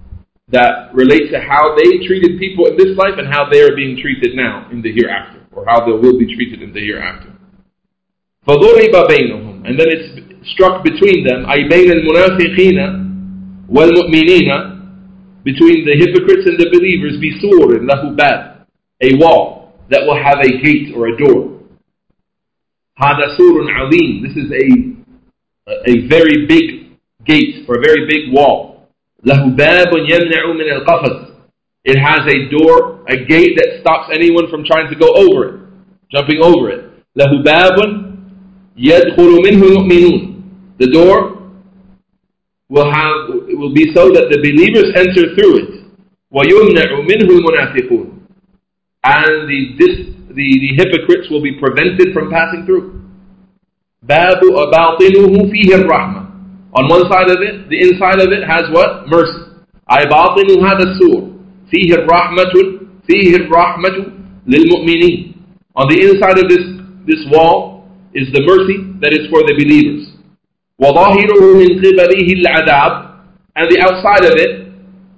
that relate to how they treated people in this life and how they are being treated now in the hereafter, or how they will be treated in the hereafter. فَضُرِبَ بَيْنَهُمْ, and then it's struck between them, أي بين المنافقين والمؤمنين, between the hypocrites and the believers, بِسُورٍ لَهُ بَابٍ, a wall that will have a gate or a door. هَذَا سُورٌ عَظِيمٌ, this is a very big gate, or a very big wall. لَهُ بَابٌ يَمْنَعُ مِنَ الْقَفَزِ, it has a door, a gate that stops anyone from trying to go over it, jumping over it. لَهُ بَابٌ يَدْخُلُ مِنْهُ الْمُؤْمِنُونَ, the door will be so that the believers enter through it. وَيُمْنَعُ مِنْهُ الْمُنَافِقُونَ, and the hypocrites will be prevented from passing through. بَابُ أَبَاطِنُهُ فِيهِ الرَّحْمَةِ, on one side of it, the inside of it has what? Mercy. أي باطن هذا السور فيه الرحمة للمؤمنين, on the inside of this wall is the mercy that is for the believers. وَظَاهِرُهُ مِنْ قِبَلِهِ الْعَذَابِ, and the outside of it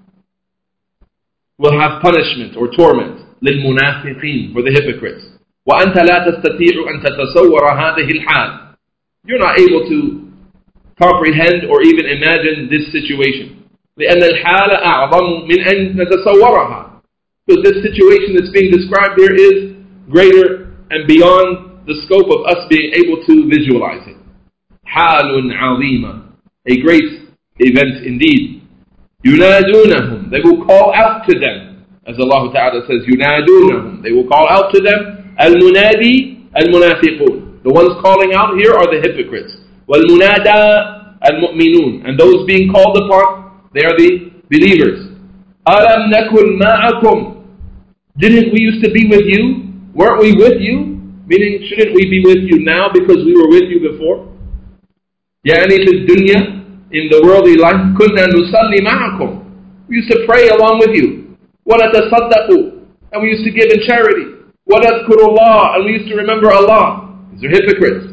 will have punishment or torment, لِلْمُنَافِقِينَ, for the hypocrites. وَأَنْتَ لَا تَسْتَطِيعُ أَنْ تَتَصَوَّرَ هَذِهِ الْحَالِ, you're not able to comprehend or even imagine this situation. لأن الحال أعظم من أن نتصورها, because this situation that's being described here is greater and beyond the scope of us being able to visualize it. حال عظيمة, a great event indeed. ينادونهم, they will call out to them, as Allah Ta'ala says, ينادونهم, they will call out to them. المنادي المنافقون, the ones calling out here are the hypocrites. والمنادى المؤمنون, and those being called upon, they are the believers. ألم نكن معكم, didn't we used to be with you? Weren't we with you? Meaning, shouldn't we be with you now because we were with you before? يعني في الدنيا, in the worldly life, كنا نصلي معكم, we used to pray along with you. ونتصدق, and we used to give in charity. ونذكر الله, and we used to remember Allah. These are hypocrites.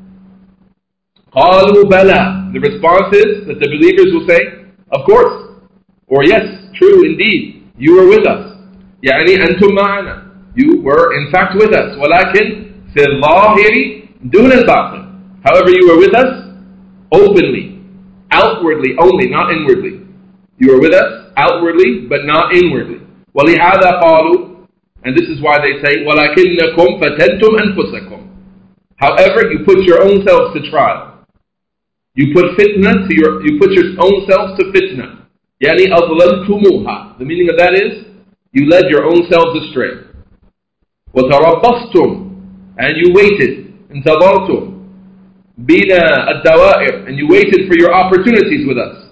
قالوا بلى, the response is that the believers will say, of course, or yes, true indeed, you were with us. يعني أنتم معنا, you were in fact with us. ولكن في الظاهر دون الباطن, however you were with us openly, outwardly only, not inwardly. You were with us outwardly, but not inwardly. وَلِهَذَا قَالُوا, and this is why they say, وَلَكِنَّكُمْ فَتَنْتُمْ أَنفُسَكُمْ, however you put your own selves to trial. You put fitna to you put your own selves to fitna. يعني أضللتموها, the meaning of that is, you led your own selves astray. وَتَرَبَّصْتُمْ, and you waited. انتظرتم بنا الدوائر, and you waited for your opportunities with us.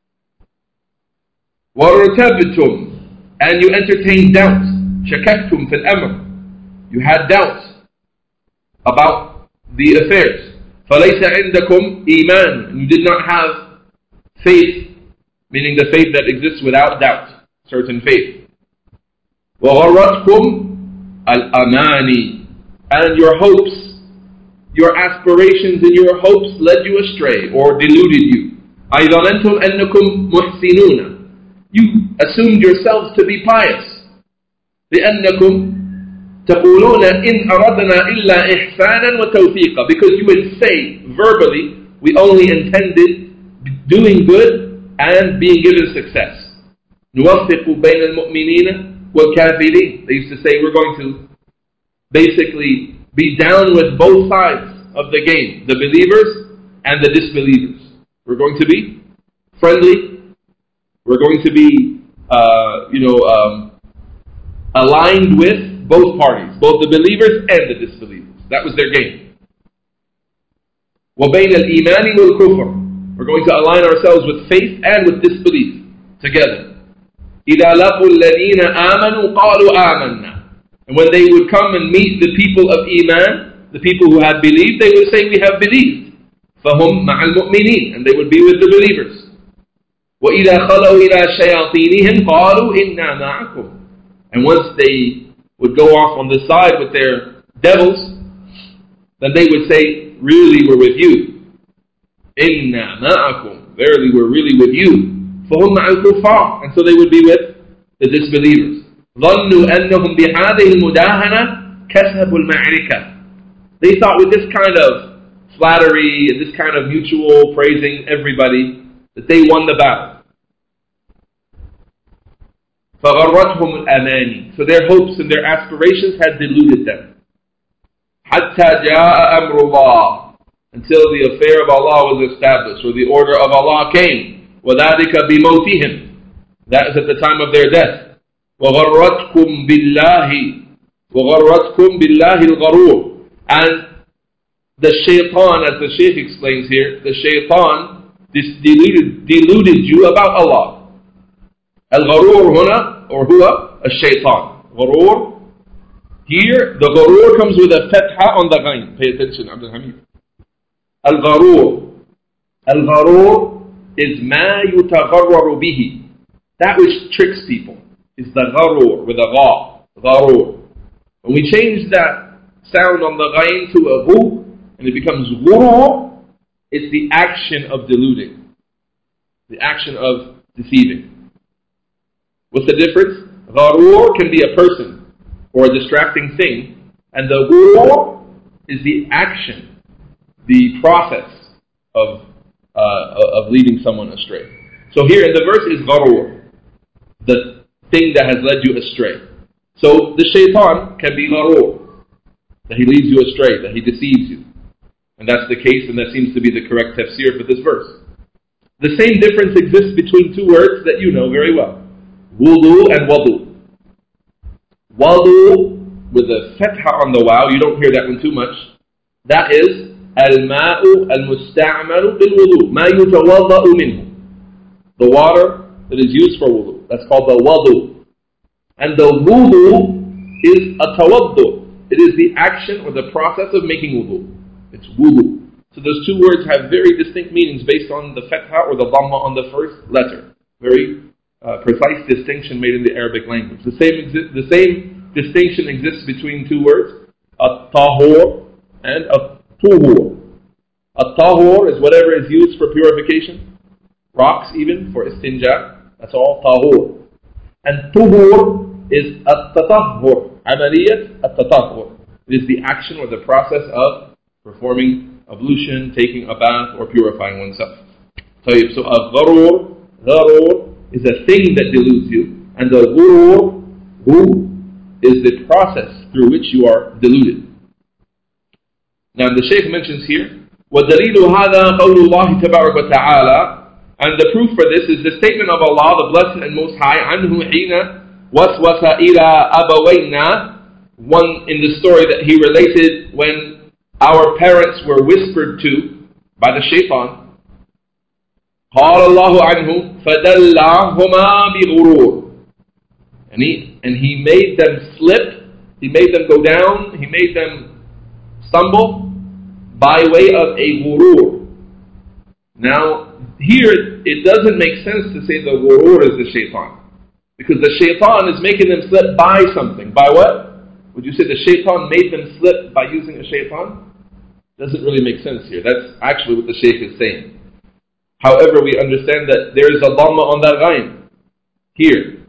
وَارْتَبْتُمْ, and you entertained doubts. شَكَكْتُمْ فِي الْأَمْرِ, you had doubts about the affairs. فَلَيْسَ عِنْدَكُمْ إِيمَانٌ, and you did not have faith, meaning the faith that exists without doubt, certain faith. وَغَرَّتْكُمْ الْأَمَانِي, and your hopes, your aspirations and your hopes led you astray or deluded you. أَيْ ظَنَنْتُمْ أَنَّكُمْ مُحْسِنُونَ, you assumed yourselves to be pious. لِأَنَّكُمْ تقولون إن أردنا إلا إحسانا وتوفيقا, because you would say verbally, we only intended doing good and being given success. نوفق بين المؤمنين والكافرين, they used to say we're going to basically be down with both sides of the game, the believers and the disbelievers. We're going to be friendly, we're going to be aligned with both parties, both the believers and the disbelievers. That was their game. وَبَيْنَ الْإِيمَانِ وَالْكُفْرِ, we're going to align ourselves with faith and with disbelief together. إِذَا لَقُوا الَّذِينَ آمَنُوا قَالُوا آمَنَّا, and when they would come and meet the people of Iman, the people who have believed, they would say, we have believed. فَهُمْ مَعَ الْمُؤْمِنِينَ, and they would be with the believers. وَإِذَا خَلَوْا إِلَى شَيَاطِينِهِمْ قَالُوا إِنَّا مَعَكُمْ, and once they would go off on the side with their devils, then they would say, really we're with you. Inna ma'akum, verily we're really with you. فهم مع الكفار, and so they would be with the disbelievers. ظنوا أنهم بهذه المداهنة كسبوا المعركة. They thought with this kind of flattery and this kind of mutual praising everybody that they won the battle. فغرتهم الأماني. So their hopes and their aspirations had deluded them. حتى جاء أمر الله. Until the affair of Allah was established, or the order of Allah came. وذلك بموتهم. That is at the time of their death. وغرتكم بالله. وغرتكم بالله الغرور. And the shaitan, as the Shaykh explains here, the shaitan deluded you about Allah. Al-gharur huna, or huwa, al-shaitan. Gharur. Here, the gharur comes with a fatha on the ghain. Pay attention, Abdul Hamid. Al-gharur. Al-gharur is ma yutagharraru bihi. That which tricks people is the gharur, with a gha. Gharur. When we change that sound on the ghain to a hu, and it becomes ghurur, it's the action of deluding. The action of deceiving. What's the difference? Gharur can be a person or a distracting thing, and the ghurur is the action, the process of leading someone astray. So here in the verse is gharur, the thing that has led you astray. So the shaitan can be gharur, that he leads you astray, that he deceives you. And that's the case, and that seems to be the correct tafsir for this verse. The same difference exists between two words that you know very well. Wudu and wadu. Wadu with a fatha on the waw, you don't hear that one too much. That is al-ma'u al-musta'malu bil-wudu. Ma yutawadda'u minhu. The water that is used for wudu. That's called the wadu. And the wudu is a tawaddu. It is the action or the process of making wudu. It's wudu. So those two words have very distinct meanings based on the fatha or the dhamma on the first letter. Very precise distinction made in the Arabic language. The same distinction exists between two words, at-tahur and at-tuhur. At-tahur is whatever is used for purification, rocks even for istinja, that's all tahur. And tuhur is at-tatahhur, amaliyat at-tatahhur. It is the action or the process of performing ablution, taking a bath, or purifying oneself. So gharur is a thing that deludes you, and the ghurur is the process through which you are deluded. Now the Shaykh mentions here, وَدَلِيلُ هَذَا قَوْلُ اللَّهِ تَبَارَكَ وَتَعَالَى, and the proof for this is the statement of Allah, the Blessed and Most High, عَنْهُ حِينَ وَسْوَسَ إِلَىٰ أَبَوَيْنَا, one in the story that he related when our parents were whispered to by the shaitan. قال الله عنه فدلعهما بغرور, and he made them slip, he made them go down, he made them stumble by way of a ghurur. Now here it doesn't make sense to say the ghurur is the shaitan, because the shaitan is making them slip by something. By what? Would you say the shaitan made them slip by using a shaitan? Doesn't really make sense here. That's actually what the Shaykh is saying. However, we understand that there is a dhamma on that ghain here.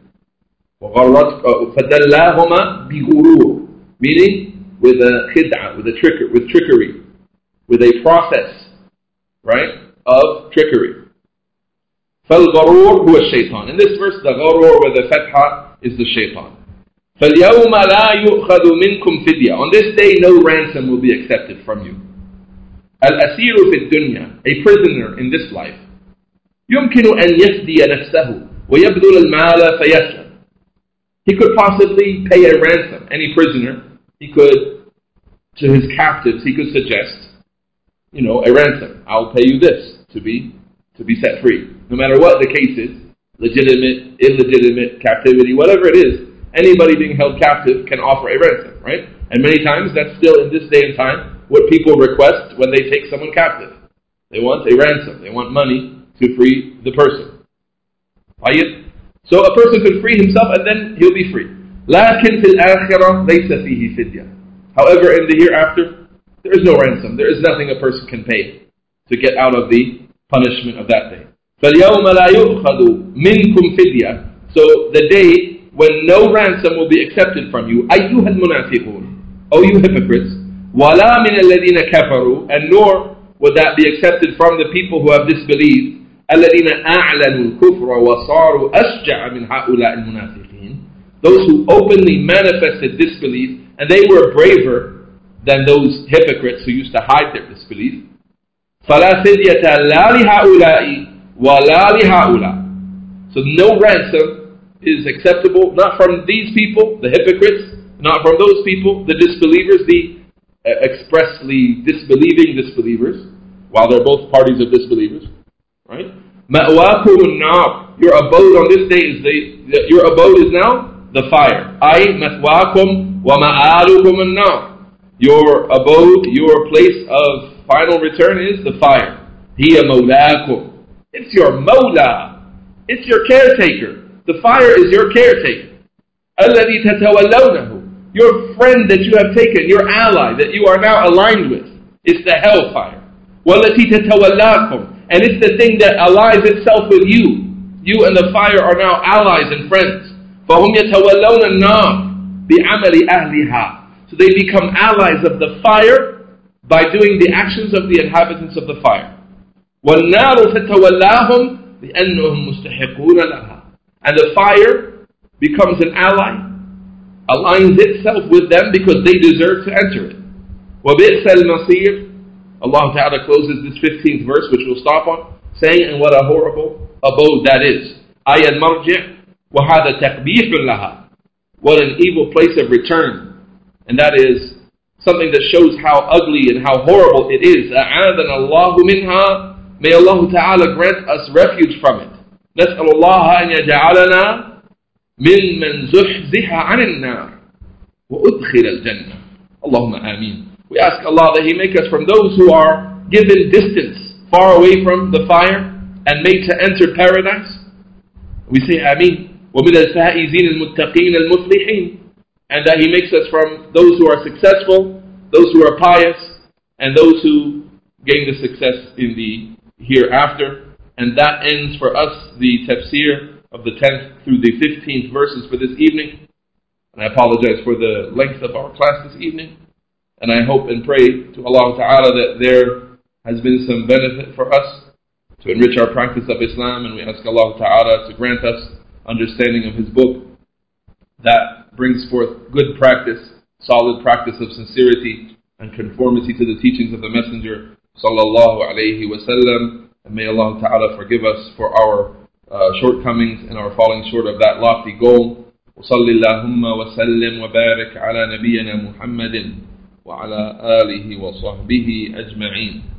فَدَلَّاهُمَا بِغُرُورٍ, meaning with a khid'ah, with trickery, with a process, right, of trickery. فَالْغَرُورُ هُوَ الشَّيْطَانِ. In this verse, the gharur with the fatha is the shaitan. فَالْيَوْمَ لَا يُؤْخَذُ مِنْكُمْ فِدْيَةٌ. On this day, no ransom will be accepted from you. الْأَسِيرُ فِي الدُّنْيَا, a prisoner in this life. يمكن أن يفدي نفسه ويبذل المال فيسلم. He could possibly pay a ransom. Any prisoner, he could, to his captives, he could suggest, a ransom. I'll pay you this to be set free. No matter what the case is, legitimate, illegitimate, captivity, whatever it is, anybody being held captive can offer a ransom, right? And many times that's still in this day and time what people request when they take someone captive. They want a ransom. They want money to free the person. Right? So a person could free himself and then he'll be free. لكن في الآخرة ليس فيه فدية. However, in the hereafter, there is no ransom. There is nothing a person can pay to get out of the punishment of that day. فَالْيَوْمَ لَا يُؤْخَذُ مِنْكُمْ فِدْيَةٌ. So the day when no ransom will be accepted from you, أَيُّهَا الْمُنَافِقُونَ, O you hypocrites, وَلَا مِنَ الَّذِينَ كَفَرُوا, and nor would that be accepted from the people who have disbelieved, الَّذِينَ أَعْلَنُوا الْكُفْرَ وَصَارُوا أَشْجَعَ مِنْ هَؤُلَاءِ الْمُنَافِقِينَ. Those who openly manifested disbelief, and they were braver than those hypocrites who used to hide their disbelief. فَلَا فِدْيَةَ لَا لِهَؤُلَاءِ وَلَا لِهَؤُلَاءِ. So no ransom is acceptable, not from these people, the hypocrites, not from those people, the disbelievers, the expressly disbelieving disbelievers, while they're both parties of disbelievers. Right? مَأْوَاكُمُ النَّارِ. Your abode on this day is your abode is now the fire. أي مَثْوَاكُمْ وَمَآلُكُمُ النَّارِ. Your abode, your place of final return is the fire. هِيَ مَوْلَاكُمْ. It's your mawla. It's your caretaker. The fire is your caretaker. الَّذِي تَتَوَلَّوْنَهُ. Your friend that you have taken, your ally that you are now aligned with. It's the hellfire. وَالَّتِي تَتَوَلَّاكُمْ. And it's the thing that allies itself with you. You and the fire are now allies and friends. فَهُمْ يَتَوَلَّوْنَ النَّارِ بِعَمَلِ أَهْلِهَا. So they become allies of the fire by doing the actions of the inhabitants of the fire. وَالنَّارُ تَتَوَلَّاهُمْ لِأَنَّهُمْ مُسْتَحِقُونَ لَهَا. And the fire becomes an ally, aligns itself with them because they deserve to enter it. وَبِئْسَ الْمَصِيرُ. Allah Ta'ala closes this 15th verse, which we'll stop on, saying, and what a horrible abode that is. أَيَا الْمَرْجِعُ وَهَذَا تَقْبِيحٌ لَهَا. What an evil place of return. And that is something that shows how ugly and how horrible it is. أَعَاذَنَا اللَّهُ مِنْهَا. May Allah Ta'ala grant us refuge from it. نسأل الله أن يجعلنا ممن زحزح عن النار وأدخل الجنة. اللهم آمين. We ask Allah that He make us from those who are given distance, far away from the fire, and made to enter paradise. We say Ameen. وَمِنَ الْفَائِزِينَ الْمُتَّقِينَ الْمُفْلِحِينَ. And that He makes us from those who are successful, those who are pious, and those who gain the success in the hereafter. And that ends for us the tafsir of the 10th through the 15th verses for this evening. And I apologize for the length of our class this evening. And I hope and pray to Allah Ta'ala that there has been some benefit for us to enrich our practice of Islam. And we ask Allah Ta'ala to grant us understanding of His book that brings forth good practice, solid practice of sincerity and conformity to the teachings of the Messenger Sallallahu Alaihi Wasallam. And may Allah Ta'ala forgive us for our shortcomings and our falling short of that lofty goal. وصل اللهم وسلم وبارك على نبينا محمد وعلى آله وصحبه أجمعين.